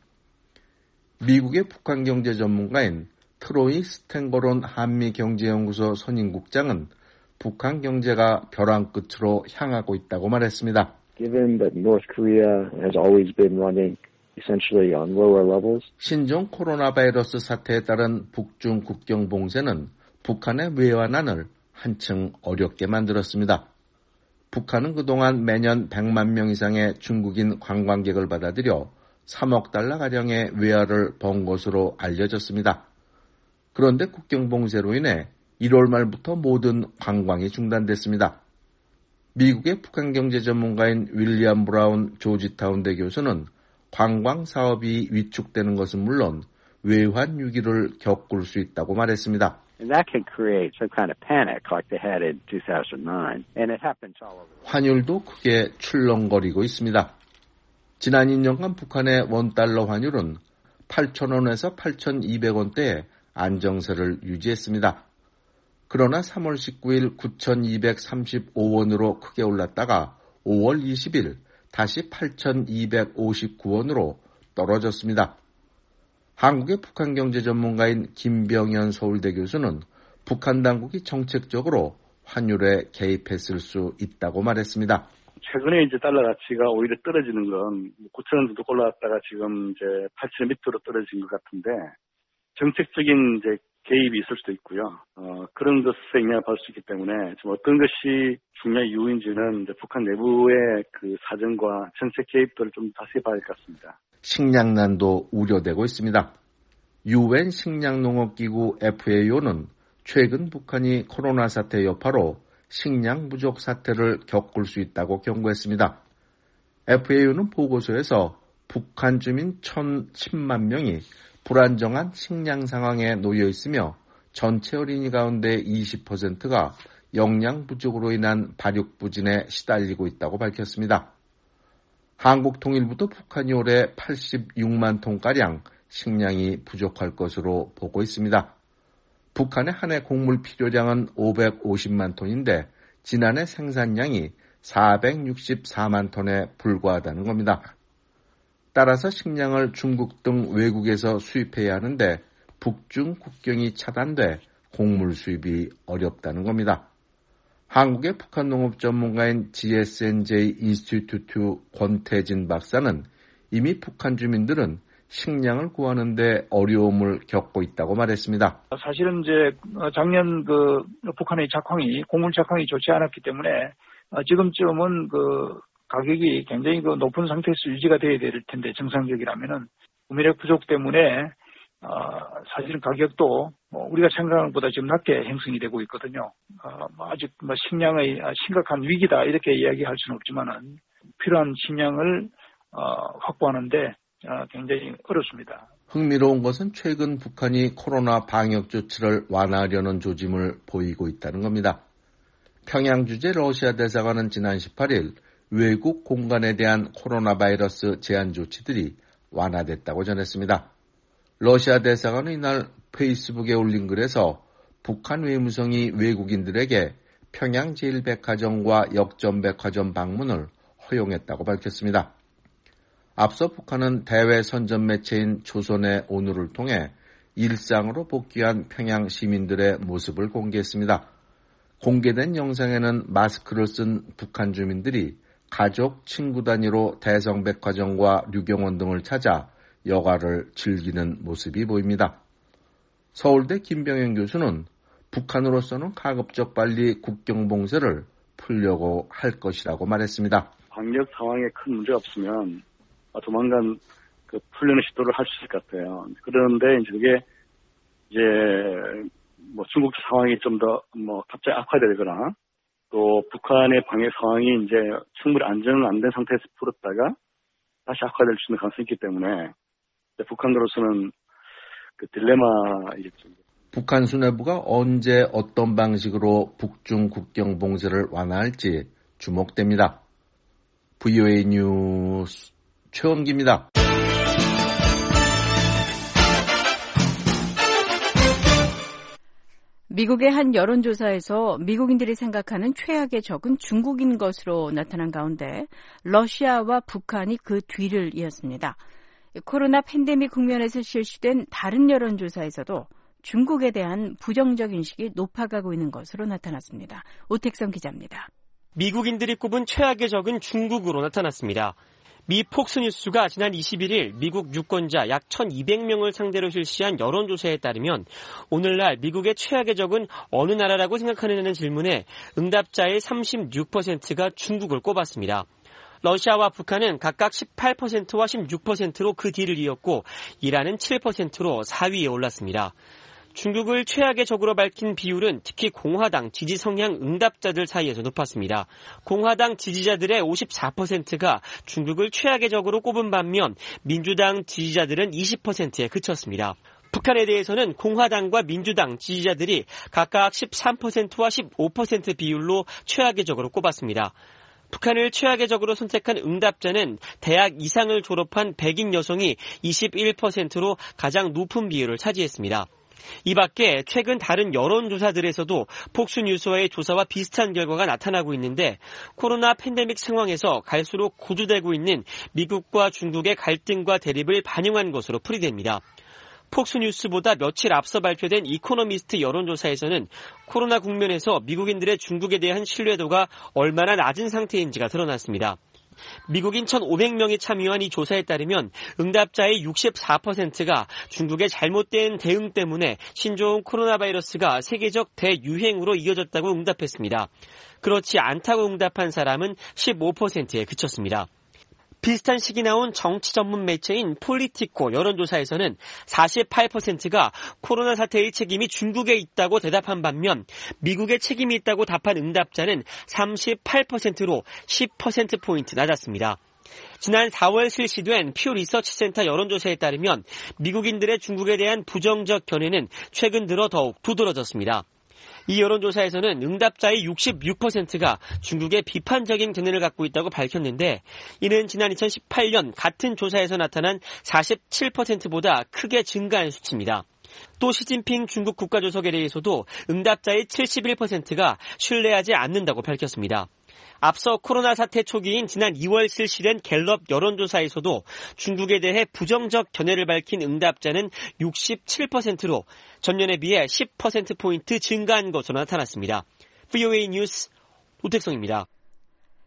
미국의 북한 경제 전문가인 트로이 스탠거론 한미경제연구소 선임국장은 북한 경제가 벼랑 끝으로 향하고 있다고 말했습니다. Given that North Korea has always been running essentially on lower levels. 신종 코로나 바이러스 사태에 따른 북중 국경 봉쇄는 북한의 외환안을 한층 어렵게 만들었습니다. 북한은 그동안 매년 백만 명 이상의 중국인 관광객을 받아들여 삼억 달러가량의 외화를 번 것으로 알려졌습니다. 그런데 국경 봉쇄로 인해 일월 말부터 모든 관광이 중단됐습니다. 미국의 북한 경제 전문가인 윌리엄 브라운 조지타운대 교수는 관광 사업이 위축되는 것은 물론 외환 위기를 겪을 수 있다고 말했습니다. And that can create some kind of panic like they had in two thousand nine. And it happens all over. 환율도 크게 출렁거리고 있습니다. 지난 이 년간 북한의 원달러 환율은 팔천 원에서 팔천이백 원대의 안정세를 유지했습니다. 그러나 삼월 십구일 구천이백삼십오 원으로 크게 올랐다가 오월 이십일 다시 팔천이백오십구 원으로 떨어졌습니다. 한국의 북한 경제 전문가인 김병현 서울대 교수는 북한 당국이 정책적으로 환율에 개입했을 수 있다고 말했습니다. 최근에 이제 달러 가치가 오히려 떨어지는 건 구천 원 정도 올라왔다가 지금 이제 팔천 원 밑으로 떨어진 것 같은데 정책적인 이제 개입이 있을 수도 있고요. 어, 그런 것에 영향을 받을 수 있기 때문에 지금 어떤 것이 중요한 이유인지는 이제 북한 내부의 그 사정과 정책 개입들을 좀 다시 봐야 할 것 같습니다. 식량난도 우려되고 있습니다. 유엔 식량농업기구 에프에이오는 최근 북한이 코로나 사태 여파로 식량 부족 사태를 겪을 수 있다고 경고했습니다. 에프에이오는 보고서에서 북한 주민 천십만 명이 불안정한 식량 상황에 놓여 있으며 전체 어린이 가운데 이십 퍼센트가 영양 부족으로 인한 발육부진에 시달리고 있다고 밝혔습니다. 한국통일부도 북한이 올해 팔십육만 톤가량 식량이 부족할 것으로 보고 있습니다. 북한의 한 해 곡물 필요량은 오백오십만 톤인데 지난해 생산량이 사백육십사만 톤에 불과하다는 겁니다. 따라서 식량을 중국 등 외국에서 수입해야 하는데 북중 국경이 차단돼 곡물 수입이 어렵다는 겁니다. 한국의 북한 농업 전문가인 지에스엔제이 인스티튜트 권태진 박사는 이미 북한 주민들은 식량을 구하는 데 어려움을 겪고 있다고 말했습니다. 사실은 이제 작년 그 북한의 작황이 곡물 작황이 좋지 않았기 때문에 지금쯤은 그 가격이 굉장히 그 높은 상태에서 유지가 돼야 될 텐데 정상적이라면은 구매력 부족 때문에 어, 사실은 가격도 뭐 우리가 생각하는 것보다 지금 낮게 형성이 되고 있거든요. 어, 뭐 아직 뭐 식량의 심각한 위기다 이렇게 이야기할 수는 없지만은 필요한 식량을 어, 확보하는데 어, 굉장히 어렵습니다. 흥미로운 것은 최근 북한이 코로나 방역 조치를 완화하려는 조짐을 보이고 있다는 겁니다. 평양 주재 러시아 대사관은 지난 십팔 일 외국 공간에 대한 코로나 바이러스 제한 조치들이 완화됐다고 전했습니다. 러시아 대사관은 이날 페이스북에 올린 글에서 북한 외무성이 외국인들에게 평양 제일백화점과 역전백화점 방문을 허용했다고 밝혔습니다. 앞서 북한은 대외 선전 매체인 조선의 오늘을 통해 일상으로 복귀한 평양 시민들의 모습을 공개했습니다. 공개된 영상에는 마스크를 쓴 북한 주민들이 가족, 친구 단위로 대성백화점과 류경원 등을 찾아 여가를 즐기는 모습이 보입니다. 서울대 김병현 교수는 북한으로서는 가급적 빨리 국경 봉쇄를 풀려고 할 것이라고 말했습니다. 방역 상황에 큰 문제 없으면 조만간 그 풀려는 시도를 할 수 있을 것 같아요. 그런데 이제 그게 이제 뭐 중국 상황이 좀 더 뭐 갑자기 악화되거나 또 북한의 방역 상황이 이제 충분히 안정 안 된 상태에서 풀었다가 다시 악화될 수 있는 가능성이 있기 때문에 북한으로서는 그 딜레마이겠죠. 북한 수뇌부가 언제 어떤 방식으로 북중 국경 봉쇄를 완화할지 주목됩니다. 브이오에이 뉴스 최원기입니다. 미국의 한 여론조사에서 미국인들이 생각하는 최악의 적은 중국인 것으로 나타난 가운데 러시아와 북한이 그 뒤를 이었습니다. 코로나 팬데믹 국면에서 실시된 다른 여론조사에서도 중국에 대한 부정적 인식이 높아가고 있는 것으로 나타났습니다. 오택성 기자입니다. 미국인들이 꼽은 최악의 적은 중국으로 나타났습니다. 미 폭스뉴스가 지난 이십일 일 미국 유권자 약 천이백 명을 상대로 실시한 여론조사에 따르면 오늘날 미국의 최악의 적은 어느 나라라고 생각하느냐는 질문에 응답자의 삼십육 퍼센트가 중국을 꼽았습니다. 러시아와 북한은 각각 십팔 퍼센트와 십육 퍼센트로 그 뒤를 이었고 이란은 칠 퍼센트로 사 위에 올랐습니다. 중국을 최악의 적으로 밝힌 비율은 특히 공화당 지지 성향 응답자들 사이에서 높았습니다. 공화당 지지자들의 오십사 퍼센트가 중국을 최악의 적으로 꼽은 반면 민주당 지지자들은 이십 퍼센트에 그쳤습니다. 북한에 대해서는 공화당과 민주당 지지자들이 각각 십삼 퍼센트와 십오 퍼센트 비율로 최악의 적으로 꼽았습니다. 북한을 최악의 적으로 선택한 응답자는 대학 이상을 졸업한 백인 여성이 이십일 퍼센트로 가장 높은 비율을 차지했습니다. 이 밖에 최근 다른 여론조사들에서도 폭스뉴스와의 조사와 비슷한 결과가 나타나고 있는데 코로나 팬데믹 상황에서 갈수록 고조되고 있는 미국과 중국의 갈등과 대립을 반영한 것으로 풀이됩니다. 폭스뉴스보다 며칠 앞서 발표된 이코노미스트 여론조사에서는 코로나 국면에서 미국인들의 중국에 대한 신뢰도가 얼마나 낮은 상태인지가 드러났습니다. 미국인 천오백 명이 참여한 이 조사에 따르면 응답자의 육십사 퍼센트가 중국의 잘못된 대응 때문에 신종 코로나 바이러스가 세계적 대유행으로 이어졌다고 응답했습니다. 그렇지 않다고 응답한 사람은 십오 퍼센트에 그쳤습니다. 비슷한 시기 나온 정치 전문 매체인 폴리티코 여론조사에서는 사십팔 퍼센트가 코로나 사태의 책임이 중국에 있다고 대답한 반면 미국의 책임이 있다고 답한 응답자는 삼십팔 퍼센트로 십 퍼센트포인트 낮았습니다. 지난 사월 실시된 퓨 리서치 센터 여론조사에 따르면 미국인들의 중국에 대한 부정적 견해는 최근 들어 더욱 두드러졌습니다. 이 여론조사에서는 응답자의 육십육 퍼센트가 중국에 비판적인 견해를 갖고 있다고 밝혔는데 이는 지난 이천십팔 년 같은 조사에서 나타난 사십칠 퍼센트보다 크게 증가한 수치입니다. 또 시진핑 중국 국가주석에 대해서도 응답자의 칠십일 퍼센트가 신뢰하지 않는다고 밝혔습니다. 앞서 코로나 사태 초기인 지난 이월 실시된 갤럽 여론조사에서도 중국에 대해 부정적 견해를 밝힌 응답자는 육십칠 퍼센트로 전년에 비해 십 퍼센트포인트 증가한 것으로 나타났습니다. 브이오에이 뉴스 오택성입니다.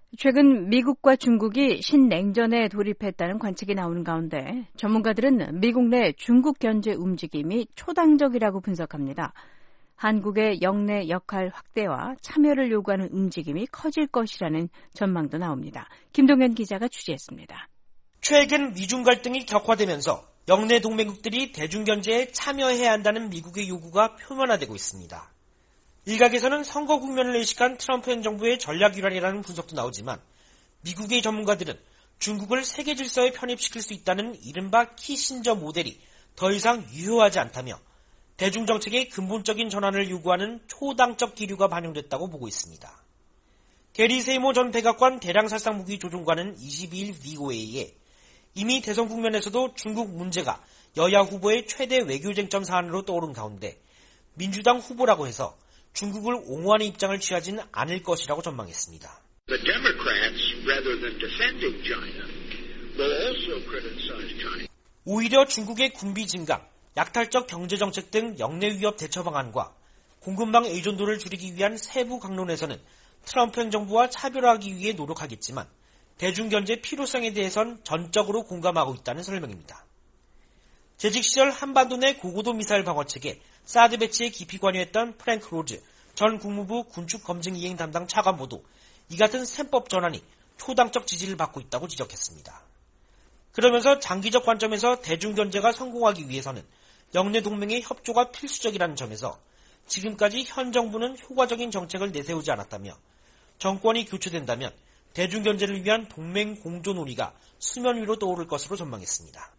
최근 미국과 중국이 신냉전에 돌입했다는 관측이 나오는 가운데 전문가들은 미국 내 중국 견제 움직임이 초당적이라고 분석합니다. 한국의 영내 역할 확대와 참여를 요구하는 움직임이 커질 것이라는 전망도 나옵니다. 김동현 기자가 취재했습니다. 최근 미중 갈등이 격화되면서 영내 동맹국들이 대중견제에 참여해야 한다는 미국의 요구가 표면화되고 있습니다. 일각에서는 선거 국면을 의식한 트럼프 행정부의 전략유란이라는 분석도 나오지만 미국의 전문가들은 중국을 세계 질서에 편입시킬 수 있다는 이른바 키신저 모델이 더 이상 유효하지 않다며 대중정책의 근본적인 전환을 요구하는 초당적 기류가 반영됐다고 보고 있습니다. 게리 세이모 전 백악관 대량살상무기 조종관은 이십이일 브이오에이에 이미 대선 국면에서도 중국 문제가 여야 후보의 최대 외교쟁점 사안으로 떠오른 가운데 민주당 후보라고 해서 중국을 옹호하는 입장을 취하지는 않을 것이라고 전망했습니다. The Democrats, rather than defending China, will also criticize China. 오히려 중국의 군비 증강, 약탈적 경제정책 등 영내 위협 대처 방안과 공급망 의존도를 줄이기 위한 세부 강론에서는 트럼프 행정부와 차별화하기 위해 노력하겠지만 대중견제 필요성에 대해선 전적으로 공감하고 있다는 설명입니다. 재직 시절 한반도 내 고고도 미사일 방어책에 사드 배치에 깊이 관여했던 프랭크 로즈 전 국무부 군축검증이행 담당 차관보도 이 같은 셈법 전환이 초당적 지지를 받고 있다고 지적했습니다. 그러면서 장기적 관점에서 대중견제가 성공하기 위해서는 영내 동맹의 협조가 필수적이라는 점에서 지금까지 현 정부는 효과적인 정책을 내세우지 않았다며 정권이 교체된다면 대중견제를 위한 동맹 공조 논의가 수면 위로 떠오를 것으로 전망했습니다.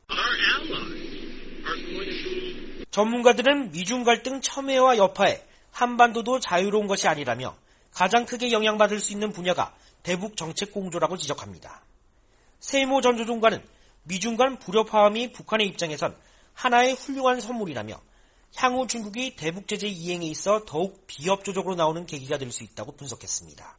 전문가들은 미중 갈등 첨예와 여파에 한반도도 자유로운 것이 아니라며 가장 크게 영향받을 수 있는 분야가 대북 정책 공조라고 지적합니다. 세이모 전 조종관은 미중 간 불협화음이 북한의 입장에선 하나의 훌륭한 선물이라며 향후 중국이 대북 제재 이행에 있어 더욱 비협조적으로 나오는 계기가 될 수 있다고 분석했습니다.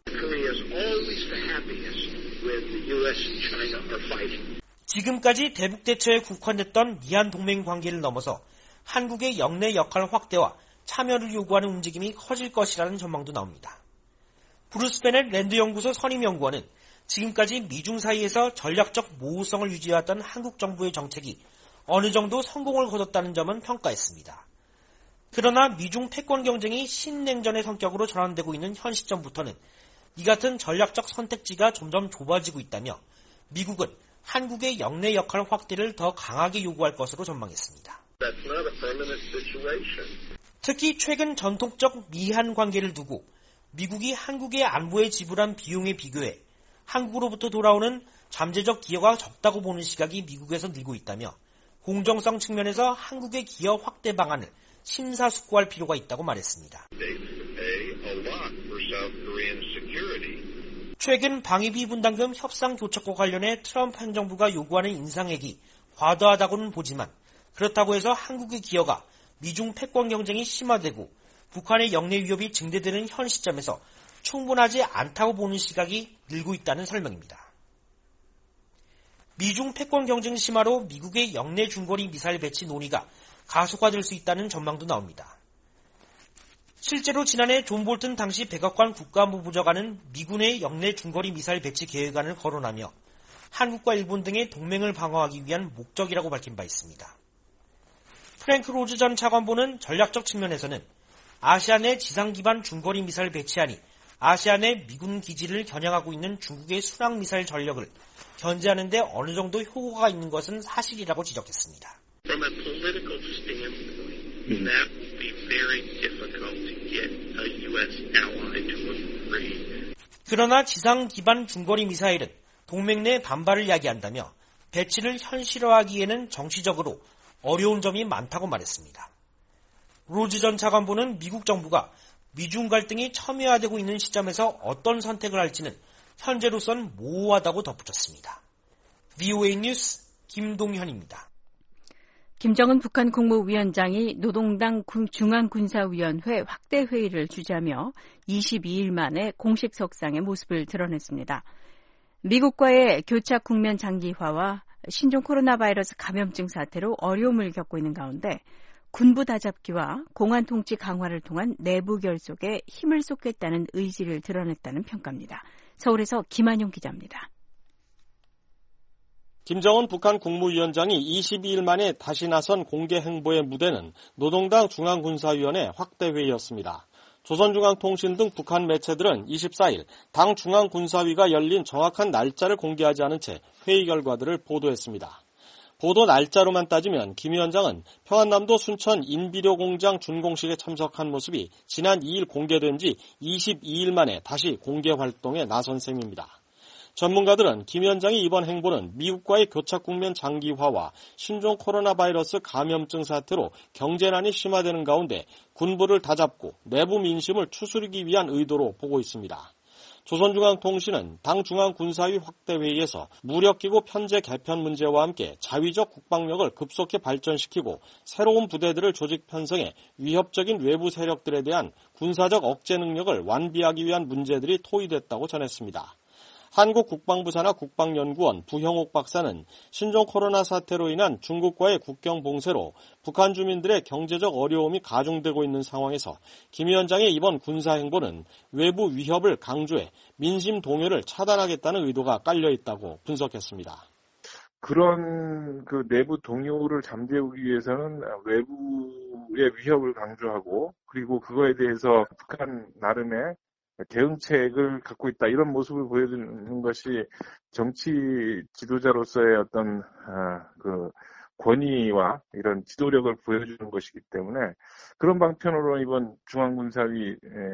지금까지 대북 대처에 국한됐던 미한 동맹 관계를 넘어서 한국의 영내 역할 확대와 참여를 요구하는 움직임이 커질 것이라는 전망도 나옵니다. 브루스 베넷 랜드연구소 선임연구원은 지금까지 미중 사이에서 전략적 모호성을 유지해왔던 한국 정부의 정책이 어느 정도 성공을 거뒀다는 점은 평가했습니다. 그러나 미중 패권 경쟁이 신냉전의 성격으로 전환되고 있는 현 시점부터는 이 같은 전략적 선택지가 점점 좁아지고 있다며 미국은 한국의 영내 역할 확대를 더 강하게 요구할 것으로 전망했습니다. 특히 최근 전통적 미한 관계를 두고 미국이 한국의 안보에 지불한 비용에 비교해 한국으로부터 돌아오는 잠재적 기여가 적다고 보는 시각이 미국에서 늘고 있다며 공정성 측면에서 한국의 기여 확대 방안을 심사숙고할 필요가 있다고 말했습니다. 최근 방위비 분담금 협상 교착과 관련해 트럼프 행정부가 요구하는 인상액이 과도하다고는 보지만 그렇다고 해서 한국의 기여가 미중 패권 경쟁이 심화되고 북한의 영내 위협이 증대되는 현 시점에서 충분하지 않다고 보는 시각이 늘고 있다는 설명입니다. 미중 패권 경쟁 심화로 미국의 영내 중거리 미사일 배치 논의가 가속화될 수 있다는 전망도 나옵니다. 실제로 지난해 존 볼튼 당시 백악관 국가안보 부장관은 미군의 영내 중거리 미사일 배치 계획안을 거론하며 한국과 일본 등의 동맹을 방어하기 위한 목적이라고 밝힌 바 있습니다. 프랭크 로즈 전 차관보는 전략적 측면에서는 아시아내 지상 기반 중거리 미사일 배치안이 아시아내 미군 기지를 겨냥하고 있는 중국의 순항 미사일 전력을 견제하는 데 어느 정도 효과가 있는 것은 사실이라고 지적했습니다. From a political standpoint, that will be very difficult to get a U S ally to agree. 그러나 지상 기반 중거리 미사일은 동맹 내 반발을 야기한다며 배치를 현실화하기에는 정치적으로 어려운 점이 많다고 말했습니다. 로즈 전 차관보는 미국 정부가 미중 갈등이 첨예화되고 있는 시점에서 어떤 선택을 할지는 현재로선 모호하다고 덧붙였습니다. 브이오에이 뉴스 김동현입니다. 김정은 북한 국무위원장이 노동당 중앙군사위원회 확대 회의를 주재하며 이십이일 만에 공식 석상의 모습을 드러냈습니다. 미국과의 교착 국면 장기화와 신종 코로나 바이러스 감염증 사태로 어려움을 겪고 있는 가운데 군부 다잡기와 공안 통치 강화를 통한 내부 결속에 힘을 쏟겠다는 의지를 드러냈다는 평가입니다. 서울에서 김한용 기자입니다. 김정은 북한 국무위원장이 이십이 일 만에 다시 나선 공개 행보의 무대는 노동당 중앙군사위원회 확대회의였습니다. 조선중앙통신 등 북한 매체들은 이십사 일 당 중앙군사위가 열린 정확한 날짜를 공개하지 않은 채 회의 결과들을 보도했습니다. 보도 날짜로만 따지면 김 위원장은 평안남도 순천 인비료 공장 준공식에 참석한 모습이 지난 이 일 공개된 지 이십이 일 만에 다시 공개 활동에 나선 셈입니다. 전문가들은 김 위원장의 이번 행보는 미국과의 교착 국면 장기화와 신종 코로나 바이러스 감염증 사태로 경제난이 심화되는 가운데 군부를 다잡고 내부 민심을 추스르기 위한 의도로 보고 있습니다. 조선중앙통신은 당 중앙군사위 확대회의에서 무력기구 편제 개편 문제와 함께 자위적 국방력을 급속히 발전시키고 새로운 부대들을 조직 편성해 위협적인 외부 세력들에 대한 군사적 억제 능력을 완비하기 위한 문제들이 토의됐다고 전했습니다. 한국국방부 산하 국방연구원 부형옥 박사는 신종 코로나 사태로 인한 중국과의 국경 봉쇄로 북한 주민들의 경제적 어려움이 가중되고 있는 상황에서 김 위원장의 이번 군사 행보는 외부 위협을 강조해 민심 동요를 차단하겠다는 의도가 깔려 있다고 분석했습니다. 그런 그 내부 동요를 잠재우기 위해서는 외부의 위협을 강조하고 그리고 그거에 대해서 북한 나름의 대응책을 갖고 있다 이런 모습을 보여주는 것이 정치 지도자로서의 어떤 아, 그 권위와 이런 지도력을 보여주는 것이기 때문에 그런 방편으로 이번 중앙군사위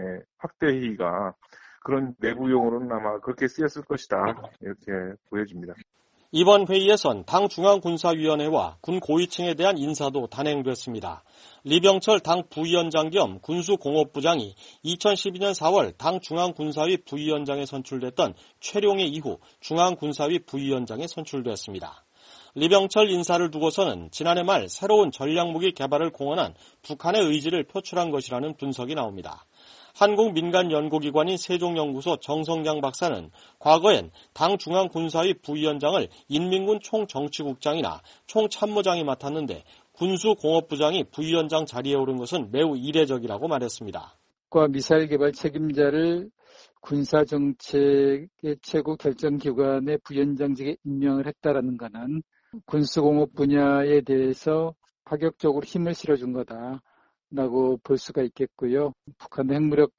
확대회의가 그런 내부용으로는 아마 그렇게 쓰였을 것이다 이렇게 보여집니다. 이번 회의에선 당 중앙군사위원회와 군 고위층에 대한 인사도 단행됐습니다. 리병철 당 부위원장 겸 군수공업부장이 이천십이 년 사월 당 중앙군사위 부위원장에 선출됐던 최룡해 이후 중앙군사위 부위원장에 선출됐습니다. 리병철 인사를 두고서는 지난해 말 새로운 전략무기 개발을 공언한 북한의 의지를 표출한 것이라는 분석이 나옵니다. 한국 민간 연구기관인 세종연구소 정성장 박사는 과거엔 당 중앙군사위 부위원장을 인민군 총정치국장이나 총참모장이 맡았는데 군수공업부장이 부위원장 자리에 오른 것은 매우 이례적이라고 말했습니다. 과 미사일 개발 책임자를 군사정책의 최고 결정기관의 부위원장직에 임명을 했다라는 것은 군수공업 분야에 대해서 파격적으로 힘을 실어준 거다. 라고 볼 수가 있겠고요. 북한 핵무력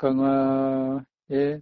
강화에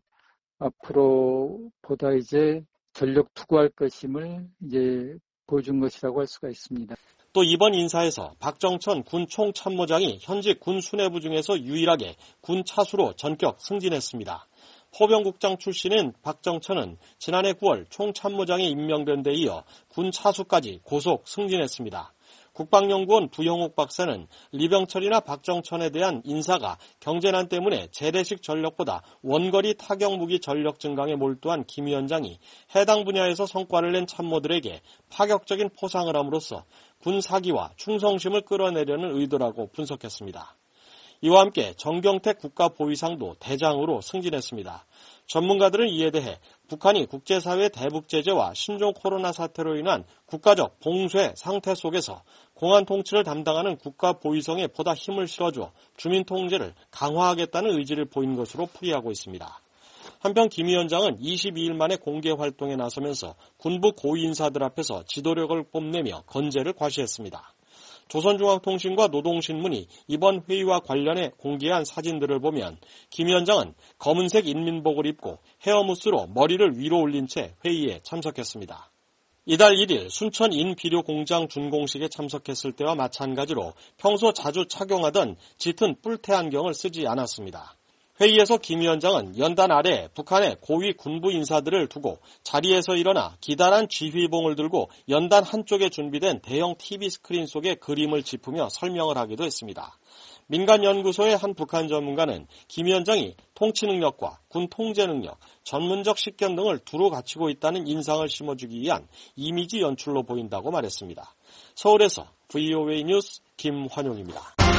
앞으로 보다 이제 전력 투구할 것임을 이제 보여준 것이라고 할 수가 있습니다. 또 이번 인사에서 박정천 군 총참모장이 현직 군 수뇌부 중에서 유일하게 군 차수로 전격 승진했습니다. 포병국장 출신인 박정천은 지난해 구월 총참모장에 임명된 데 이어 군 차수까지 고속 승진했습니다. 국방연구원 부형옥 박사는 리병철이나 박정천에 대한 인사가 경제난 때문에 재래식 전력보다 원거리 타격무기 전력 증강에 몰두한 김 위원장이 해당 분야에서 성과를 낸 참모들에게 파격적인 포상을 함으로써 군 사기와 충성심을 끌어내려는 의도라고 분석했습니다. 이와 함께 정경택 국가보위상도 대장으로 승진했습니다. 전문가들은 이에 대해 북한이 국제사회 대북 제재와 신종 코로나 사태로 인한 국가적 봉쇄 상태 속에서 공안 통치를 담당하는 국가보위성에 보다 힘을 실어줘 주민 통제를 강화하겠다는 의지를 보인 것으로 풀이하고 있습니다. 한편 김 위원장은 이십이 일 만에 공개 활동에 나서면서 군부 고위 인사들 앞에서 지도력을 뽐내며 건재를 과시했습니다. 조선중앙통신과 노동신문이 이번 회의와 관련해 공개한 사진들을 보면 김 위원장은 검은색 인민복을 입고 헤어무스로 머리를 위로 올린 채 회의에 참석했습니다. 이달 일 일 순천 인비료 공장 준공식에 참석했을 때와 마찬가지로 평소 자주 착용하던 짙은 뿔테 안경을 쓰지 않았습니다. 회의에서 김 위원장은 연단 아래 북한의 고위 군부 인사들을 두고 자리에서 일어나 기다란 지휘봉을 들고 연단 한쪽에 준비된 대형 티비 스크린 속에 그림을 짚으며 설명을 하기도 했습니다. 민간연구소의 한 북한 전문가는 김 위원장이 통치 능력과 군 통제 능력, 전문적 식견 등을 두루 갖추고 있다는 인상을 심어주기 위한 이미지 연출로 보인다고 말했습니다. 서울에서 브이오에이 뉴스 김환용입니다.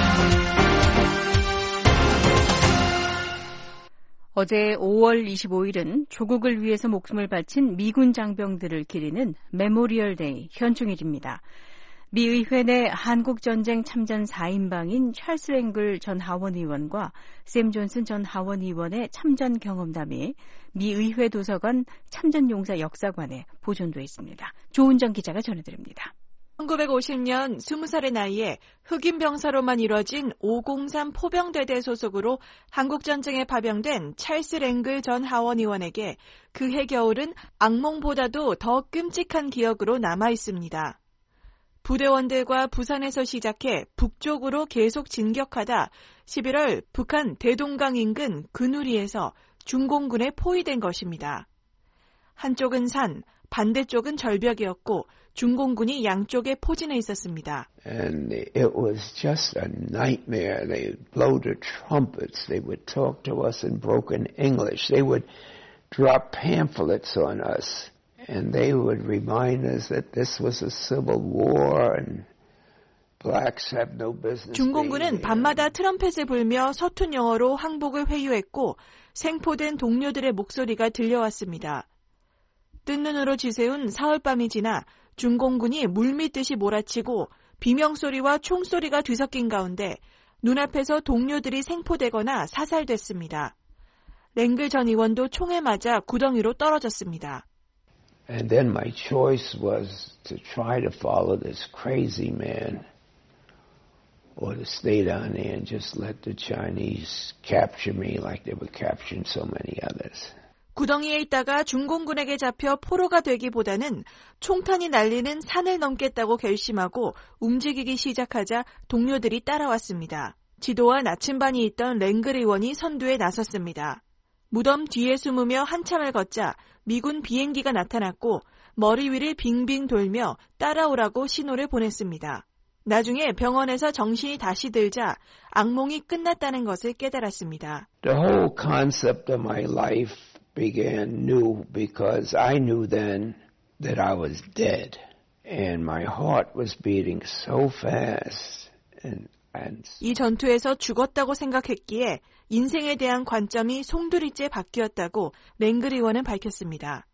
어제 오월 이십오일은 조국을 위해서 목숨을 바친 미군 장병들을 기리는 메모리얼 데이 현충일입니다. 미 의회 내 한국전쟁 참전 사 인방인 찰스 랭글 전 하원 의원과 샘 존슨 전 하원 의원의 참전 경험담이 미 의회 도서관 참전용사 역사관에 보존돼 있습니다. 조은정 기자가 전해드립니다. 천구백오십 년 스무 살의 나이에 흑인 병사로만 이뤄진 오공삼 포병대대 소속으로 한국전쟁에 파병된 찰스 랭글 전 하원 의원에게 그해 겨울은 악몽보다도 더 끔찍한 기억으로 남아 있습니다. 부대원들과 부산에서 시작해 북쪽으로 계속 진격하다 십일월 북한 대동강 인근 근우리에서 중공군에 포위된 것입니다. 한쪽은 산, 반대쪽은 절벽이었고 중공군이 양쪽에 포진해 있었습니다. And it was just a nightmare. They would blow the trumpets. They would talk to us in broken English. They would drop pamphlets on us. And they would remind us that this was a civil war and blacks have no business. 중공군은 밤마다 트럼펫을 불며 서툰 영어로 항복을 회유했고 생포된 동료들의 목소리가 들려왔습니다. 뜬 눈으로 지새운 사흘밤이 지나 중공군이 물밀듯이 몰아치고 비명소리와 총소리가 뒤섞인 가운데 눈앞에서 동료들이 생포되거나 사살됐습니다. 랭글 전 의원도 총에 맞아 구덩이로 떨어졌습니다. And then my choice was to try to follow this crazy man or to stay down there and just let the Chinese capture me like they were capturing so many others. 구덩이에 있다가 중공군에게 잡혀 포로가 되기보다는 총탄이 날리는 산을 넘겠다고 결심하고 움직이기 시작하자 동료들이 따라왔습니다. 지도와 나침반이 있던 랭글 의원이 선두에 나섰습니다. 무덤 뒤에 숨으며 한참을 걷자 미군 비행기가 나타났고 머리 위를 빙빙 돌며 따라오라고 신호를 보냈습니다. 나중에 병원에서 정신이 다시 들자 악몽이 끝났다는 것을 깨달았습니다. The whole concept of my life began new because I knew then that I was dead and my heart was beating so fast and, and 이 전투에서 죽었다고 생각했기에 인생에 대한 관점이 송두리째 바뀌었다고 랭글 의원은 밝혔습니다.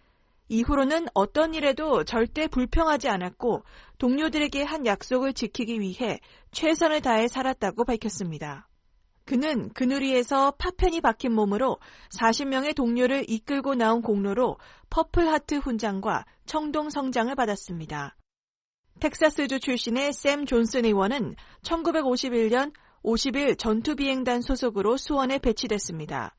이후로는 어떤 일에도 절대 불평하지 않았고 동료들에게 한 약속을 지키기 위해 최선을 다해 살았다고 밝혔습니다. 그는 그누리에서 파편이 박힌 몸으로 사십 명의 동료를 이끌고 나온 공로로 퍼플하트 훈장과 청동 성장을 받았습니다. 텍사스주 출신의 샘 존슨 의원은 천구백오십일 년 오십일 전투비행단 소속으로 수원에 배치됐습니다.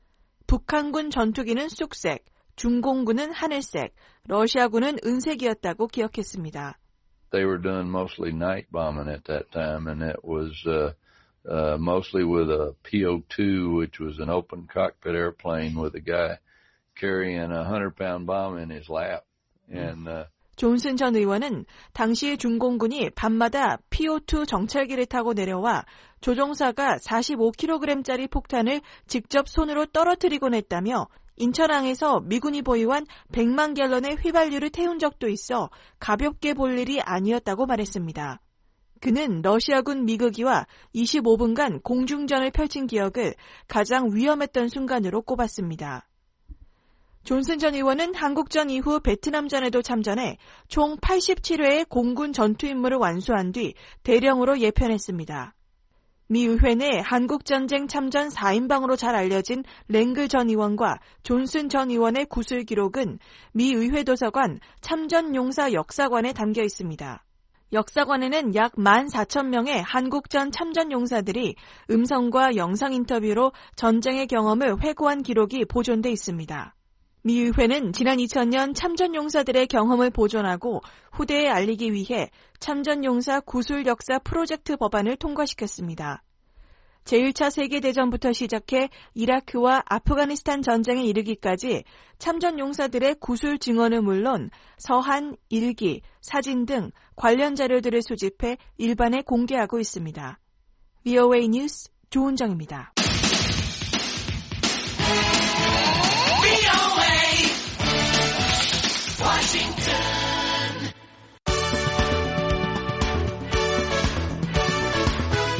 북한군 전투기는 쑥색, 중공군은 하늘색, 러시아군은 은색이었다고 기억했습니다. They were doing mostly night bombing at that time, and it was uh, uh, mostly with a P O two, which was an open cockpit airplane with a guy carrying a hundred pound bomb in his lap. And uh, 존슨 전 의원은 당시 중공군이 밤마다 P O 투 정찰기를 타고 내려와 조종사가 사십오 킬로그램짜리 폭탄을 직접 손으로 떨어뜨리곤 했다며 인천항에서 미군이 보유한 백만 갤런의 휘발유를 태운 적도 있어 가볍게 볼 일이 아니었다고 말했습니다. 그는 러시아군 미그기와 이십오 분간 공중전을 펼친 기억을 가장 위험했던 순간으로 꼽았습니다. 존슨 전 의원은 한국전 이후 베트남전에도 참전해 총 팔십칠 회의 공군 전투 임무를 완수한 뒤 대령으로 예편했습니다. 미 의회 내 한국전쟁 참전 사 인방으로 잘 알려진 랭글 전 의원과 존슨 전 의원의 구술 기록은 미 의회 도서관 참전용사 역사관에 담겨 있습니다. 역사관에는 약 만 사천 명의 한국전 참전용사들이 음성과 영상 인터뷰로 전쟁의 경험을 회고한 기록이 보존돼 있습니다. 미 의회는 지난 이천 년 참전용사들의 경험을 보존하고 후대에 알리기 위해 참전용사 구술 역사 프로젝트 법안을 통과시켰습니다. 제일 차 세계대전부터 시작해 이라크와 아프가니스탄 전쟁에 이르기까지 참전용사들의 구술 증언은 물론 서한, 일기, 사진 등 관련 자료들을 수집해 일반에 공개하고 있습니다. 브이오에이 뉴스 조은정입니다.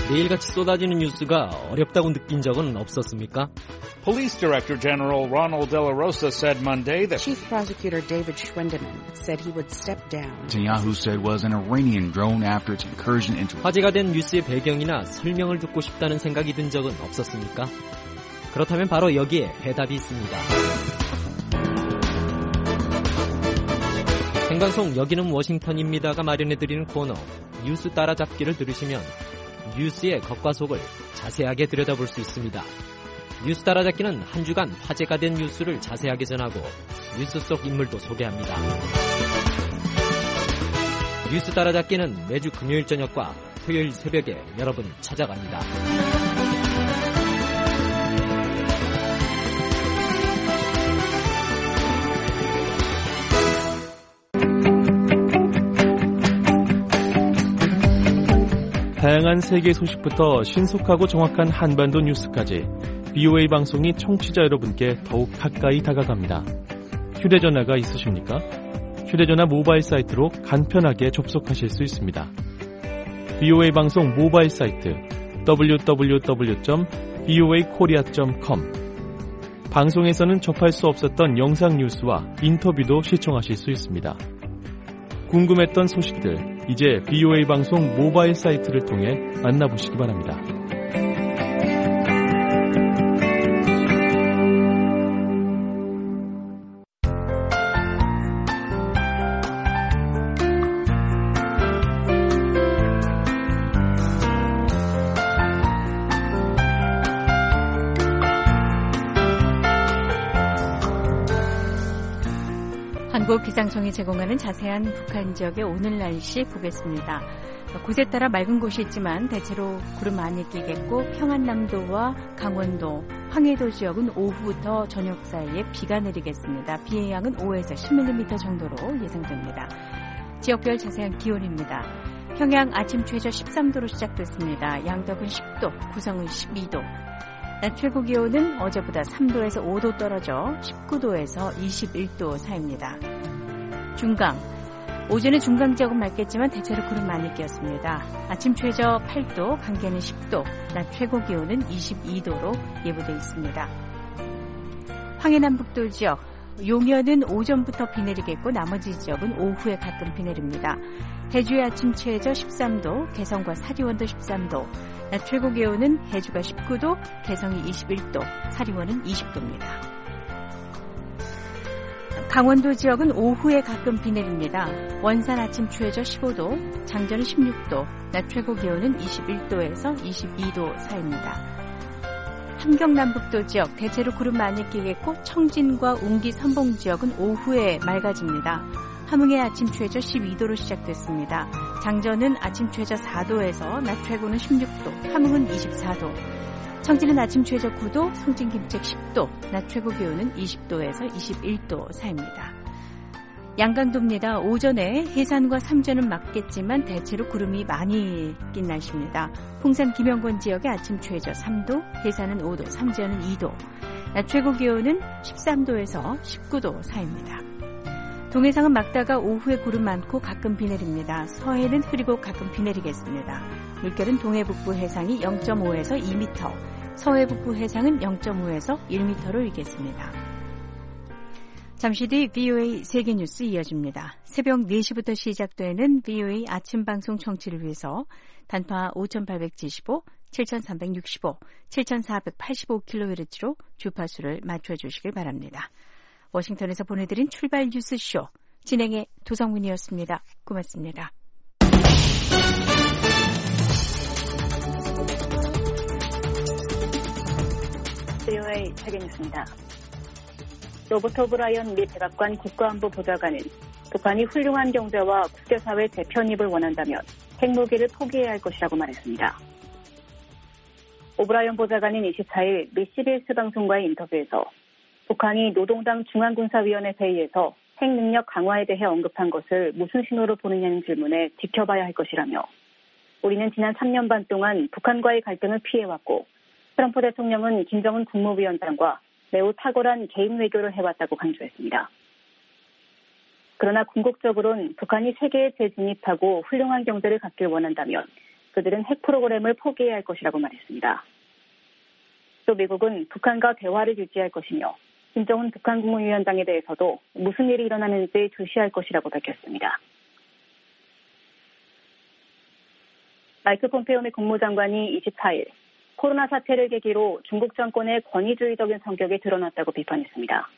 매일같이 쏟아지는 뉴스가 어렵다고 느낀 적은 없었습니까? Police Director General Ronald De La Rosa said Monday that Chief Prosecutor David Schwendeman said he would step down. Netanyahu said was an Iranian drone after its incursion into. 화제가 된 뉴스의 배경이나 설명을 듣고 싶다는 생각이 든 적은 없었습니까? 그렇다면 바로 여기에 해답이 있습니다. 생방송 여기는 워싱턴입니다가 마련해드리는 코너 뉴스 따라잡기를 들으시면 뉴스의 겉과 속을 자세하게 들여다볼 수 있습니다. 뉴스 따라잡기는 한 주간 화제가 된 뉴스를 자세하게 전하고 뉴스 속 인물도 소개합니다. 뉴스 따라잡기는 매주 금요일 저녁과 토요일 새벽에 여러분 찾아갑니다. 다양한 세계 소식부터 신속하고 정확한 한반도 뉴스까지 비오에이 방송이 청취자 여러분께 더욱 가까이 다가갑니다. 휴대전화가 있으십니까? 휴대전화 모바일 사이트로 간편하게 접속하실 수 있습니다. 비오에이 방송 모바일 사이트 더블유 더블유 더블유 점 비오에이 코리아 점 컴 방송에서는 접할 수 없었던 영상 뉴스와 인터뷰도 시청하실 수 있습니다. 궁금했던 소식들 이제 비오에이 방송 모바일 사이트를 통해 만나보시기 바랍니다. 한국기상청이 제공하는 자세한 북한 지역의 오늘 날씨 보겠습니다. 곳에 따라 맑은 곳이 있지만 대체로 구름 많이 끼겠고 평안남도와 강원도, 황해도 지역은 오후부터 저녁 사이에 비가 내리겠습니다. 비의 양은 오에서 십 밀리미터 정도로 예상됩니다. 지역별 자세한 기온입니다. 평양 아침 최저 십삼 도로 시작됐습니다. 양덕은 십 도, 구성은 십이 도. 낮 최고 기온은 어제보다 삼 도에서 오 도 떨어져 십구 도에서 이십일 도 사이입니다. 중강. 오전에 중강 지역은 맑겠지만 대체로 구름 많이 끼었습니다. 아침 최저 팔 도, 강계는 십 도, 낮 최고 기온은 이십이 도로 예보되어 있습니다. 황해남북도 지역. 용현은 오전부터 비 내리겠고 나머지 지역은 오후에 가끔 비 내립니다. 해주의 아침 최저 십삼 도, 개성과 사리원도 십삼 도, 낮 최고 기온은 해주가 십구 도, 개성이 이십일 도, 사리원은 이십 도입니다. 강원도 지역은 오후에 가끔 비 내립니다. 원산 아침 최저 십오 도, 장전은 십육 도, 낮 최고 기온은 이십일 도에서 이십이 도 사이입니다. 함경남북도 지역 대체로 구름 많이 끼겠고 청진과 웅기 선봉 지역은 오후에 맑아집니다. 함흥의 아침 최저 십이 도로 시작됐습니다. 장전은 아침 최저 사 도에서 낮 최고는 십육 도, 함흥은 이십사 도. 청진은 아침 최저 구 도, 성진 김책 십 도, 낮 최고 기온은 이십 도에서 이십일 도 사이입니다. 양강도입니다. 오전에 해산과 삼전은 맑겠지만 대체로 구름이 많이 낀 날씨입니다. 풍산 김영권 지역의 아침 최저 삼 도, 해산은 오 도, 삼전은 이 도, 낮 최고 기온은 십삼 도에서 십구 도 사이입니다. 동해상은 맑다가 오후에 구름 많고 가끔 비 내립니다. 서해는 흐리고 가끔 비 내리겠습니다. 물결은 동해북부 해상이 영 점 오에서 이 미터, 서해북부 해상은 영 점 오에서 일 미터로 일겠습니다. 잠시 뒤 비오에이 세계뉴스 이어집니다. 새벽 네 시부터 시작되는 비오에이 아침방송 청취를 위해서 단파 오천팔백칠십오, 칠천삼백육십오, 칠천사백팔십오 킬로헤르츠로 주파수를 맞춰주시길 바랍니다. 워싱턴에서 보내드린 출발 뉴스쇼 진행의 도성문이었습니다. 고맙습니다. 비오에이 세계뉴스입니다. 로버트 오브라이언 미 백악관 국가안보 보좌관은 북한이 훌륭한 경제와 국제사회 재편입을 원한다면 핵무기를 포기해야 할 것이라고 말했습니다. 오브라이언 보좌관은 이십사 일 미 씨비에스 방송과의 인터뷰에서 북한이 노동당 중앙군사위원회 회의에서 핵능력 강화에 대해 언급한 것을 무슨 신호로 보느냐는 질문에 지켜봐야 할 것이라며 우리는 지난 삼 년 반 동안 북한과의 갈등을 피해왔고 트럼프 대통령은 김정은 국무위원장과 매우 탁월한 개인 외교를 해왔다고 강조했습니다. 그러나 궁극적으로는 북한이 세계에 재진입하고 훌륭한 경제를 갖길 원한다면 그들은 핵 프로그램을 포기해야 할 것이라고 말했습니다. 또 미국은 북한과 대화를 유지할 것이며 김정은 북한 국무위원장에 대해서도 무슨 일이 일어나는지 주시할 것이라고 밝혔습니다. 마이크 폼페오 미 국무장관이 이십사일 코로나 사태를 계기로 중국 정권의 권위주의적인 성격이 드러났다고 비판했습니다.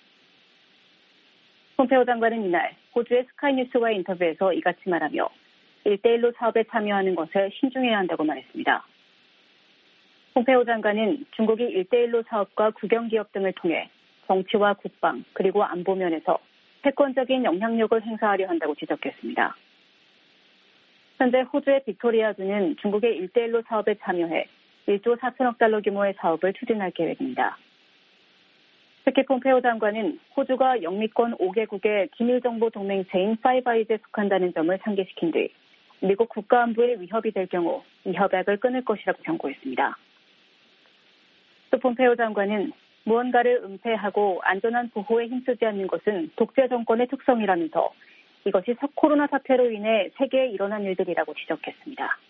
폼페오 장관은 이날 호주의 스카이뉴스와의 인터뷰에서 이같이 말하며 일대일로 사업에 참여하는 것에 신중해야 한다고 말했습니다. 폼페오 장관은 중국이 일대일로 사업과 국영기업 등을 통해 정치와 국방 그리고 안보 면에서 패권적인 영향력을 행사하려 한다고 지적했습니다. 현재 호주의 빅토리아주는 중국의 일대일로 사업에 참여해 일조 사천억 달러 규모의 사업을 추진할 계획입니다. 특히 폼페오 장관은 호주가 영미권 오 개국의 기밀정보 동맹체인 파이브아이즈에 속한다는 점을 상기시킨 뒤 미국 국가안보에 위협이 될 경우 이 협약을 끊을 것이라고 경고했습니다. 또 폼페오 장관은 무언가를 은폐하고 안전한 보호에 힘쓰지 않는 것은 독재 정권의 특성이라면서 이것이 코로나 사태로 인해 세계에 일어난 일들이라고 지적했습니다.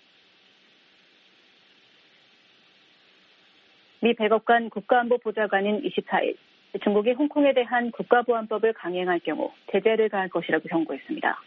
미 백악관 국가안보보좌관은 이십사일 중국이 홍콩에 대한 국가보안법을 강행할 경우 제재를 가할 것이라고 경고했습니다.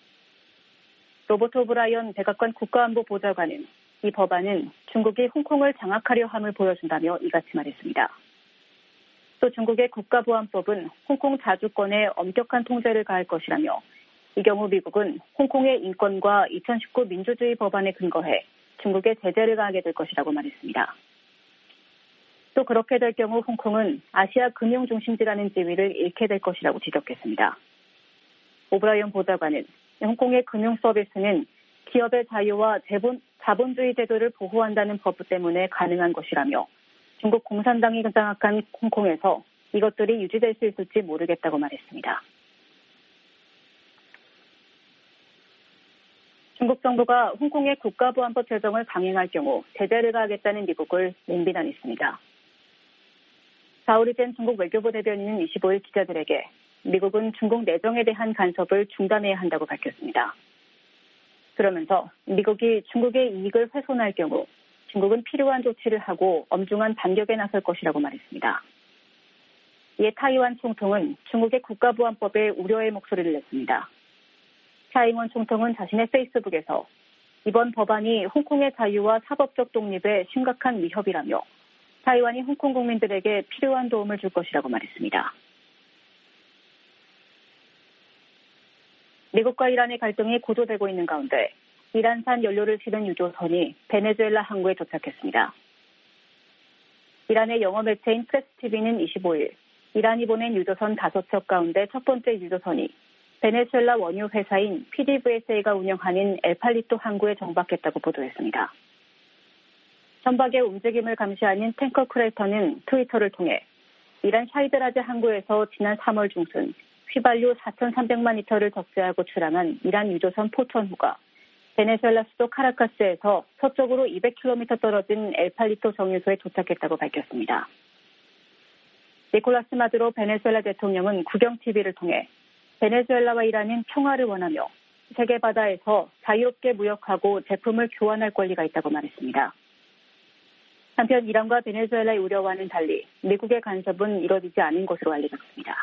로버트 오브라이언 백악관 국가안보보좌관은 이 법안은 중국이 홍콩을 장악하려 함을 보여준다며 이같이 말했습니다. 또 중국의 국가보안법은 홍콩 자주권에 엄격한 통제를 가할 것이라며 이 경우 미국은 홍콩의 인권과 이천십구 민주주의 법안에 근거해 중국에 제재를 가하게 될 것이라고 말했습니다. 또 그렇게 될 경우 홍콩은 아시아 금융중심지라는 지위를 잃게 될 것이라고 지적했습니다. 오브라이언 보좌관은 홍콩의 금융서비스는 기업의 자유와 자본, 자본주의 제도를 보호한다는 법 때문에 가능한 것이라며 중국 공산당이 장악한 홍콩에서 이것들이 유지될 수 있을지 모르겠다고 말했습니다. 중국 정부가 홍콩의 국가보안법 제정을 강행할 경우 제재를 가하겠다는 미국을 맹비난했습니다. 자오리젠 중국 외교부 대변인은 이십오일 기자들에게 미국은 중국 내정에 대한 간섭을 중단해야 한다고 밝혔습니다. 그러면서 미국이 중국의 이익을 훼손할 경우 중국은 필요한 조치를 하고 엄중한 반격에 나설 것이라고 말했습니다. 이에 타이완 총통은 중국의 국가보안법에 우려의 목소리를 냈습니다. 차이잉원 총통은 자신의 페이스북에서 이번 법안이 홍콩의 자유와 사법적 독립에 심각한 위협이라며 타이완이 홍콩 국민들에게 필요한 도움을 줄 것이라고 말했습니다. 미국과 이란의 갈등이 고조되고 있는 가운데 이란산 연료를 실은 유조선이 베네수엘라 항구에 도착했습니다. 이란의 영어 매체인 프레스티비는 이십오일 이란이 보낸 유조선 다섯 척 가운데 첫 번째 유조선이 베네수엘라 원유 회사인 피디브이에스에이가 운영하는 엘팔리토 항구에 정박했다고 보도했습니다. 선박의 움직임을 감시하는 탱커 크레이터는 트위터를 통해 이란 샤이드라즈 항구에서 지난 삼월 중순 휘발유 사천삼백만 리터를 적재하고 출항한 이란 유조선 포천호가 베네수엘라 수도 카라카스에서 서쪽으로 이백 킬로미터 떨어진 엘팔리토 정유소에 도착했다고 밝혔습니다. 니콜라스 마두로 베네수엘라 대통령은 국영티비를 통해 베네수엘라와 이란은 평화를 원하며 세계 바다에서 자유롭게 무역하고 제품을 교환할 권리가 있다고 말했습니다. 한편 이란과 베네수엘라의 우려와는 달리 미국의 간섭은 이뤄지지 않은 것으로 알려졌습니다.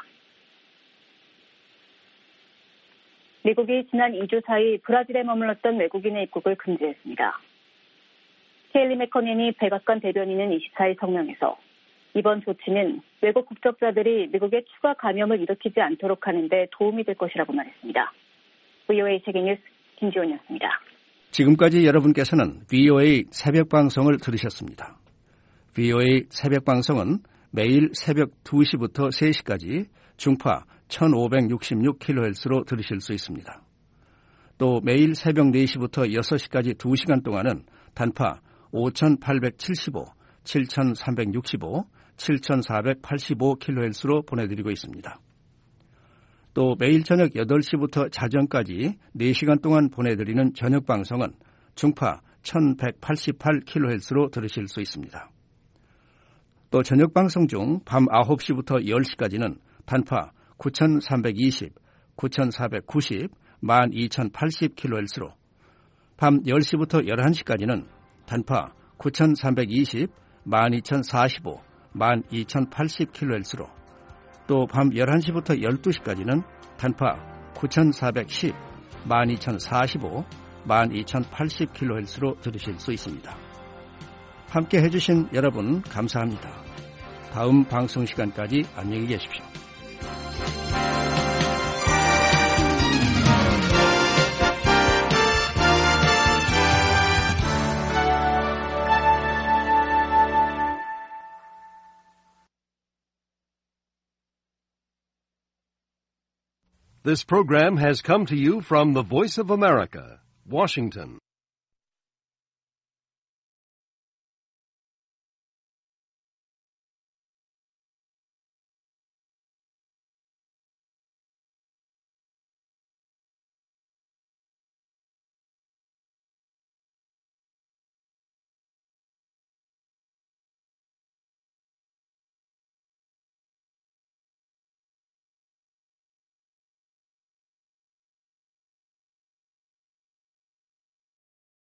미국이 지난 이 주 사이 브라질에 머물렀던 외국인의 입국을 금지했습니다. 케일리 맥커닌이 백악관 대변인은 이십사일 성명에서 이번 조치는 외국 국적자들이 미국에 추가 감염을 일으키지 않도록 하는 데 도움이 될 것이라고 말했습니다. 브이오에이 세계뉴스 김지원이었습니다. 지금까지 여러분께서는 브이오에이 새벽방송을 들으셨습니다. 브이오에이 새벽방송은 매일 새벽 두 시부터 세 시까지 중파 천오백육십육 킬로헤르츠로 들으실 수 있습니다. 또 매일 새벽 네 시부터 여섯 시까지 두 시간 동안은 단파 오천팔백칠십오, 칠천삼백육십오, 칠천사백팔십오 킬로헤르츠로 보내드리고 있습니다. 또 매일 저녁 여덟 시부터 자정까지 네 시간 동안 보내드리는 저녁 방송은 중파 천백팔십팔 킬로헤르츠로 들으실 수 있습니다. 또 저녁 방송 중 밤 아홉 시부터 열 시까지는 단파 구천삼백이십, 구천사백구십, 만 이천팔십 킬로헤르츠로 밤 열 시부터 열한 시까지는 단파 구천삼백이십, 만 이천사십오, 만 이천팔십 킬로헤르츠로 또 밤 열한 시부터 열두 시까지는 단파 구천사백십, 만 이천사십오, 만 이천팔십 킬로헤르츠로 들으실 수 있습니다. 함께 해주신 여러분 감사합니다. 다음 방송 시간까지 안녕히 계십시오. This program has come to you from the Voice of America, Washington.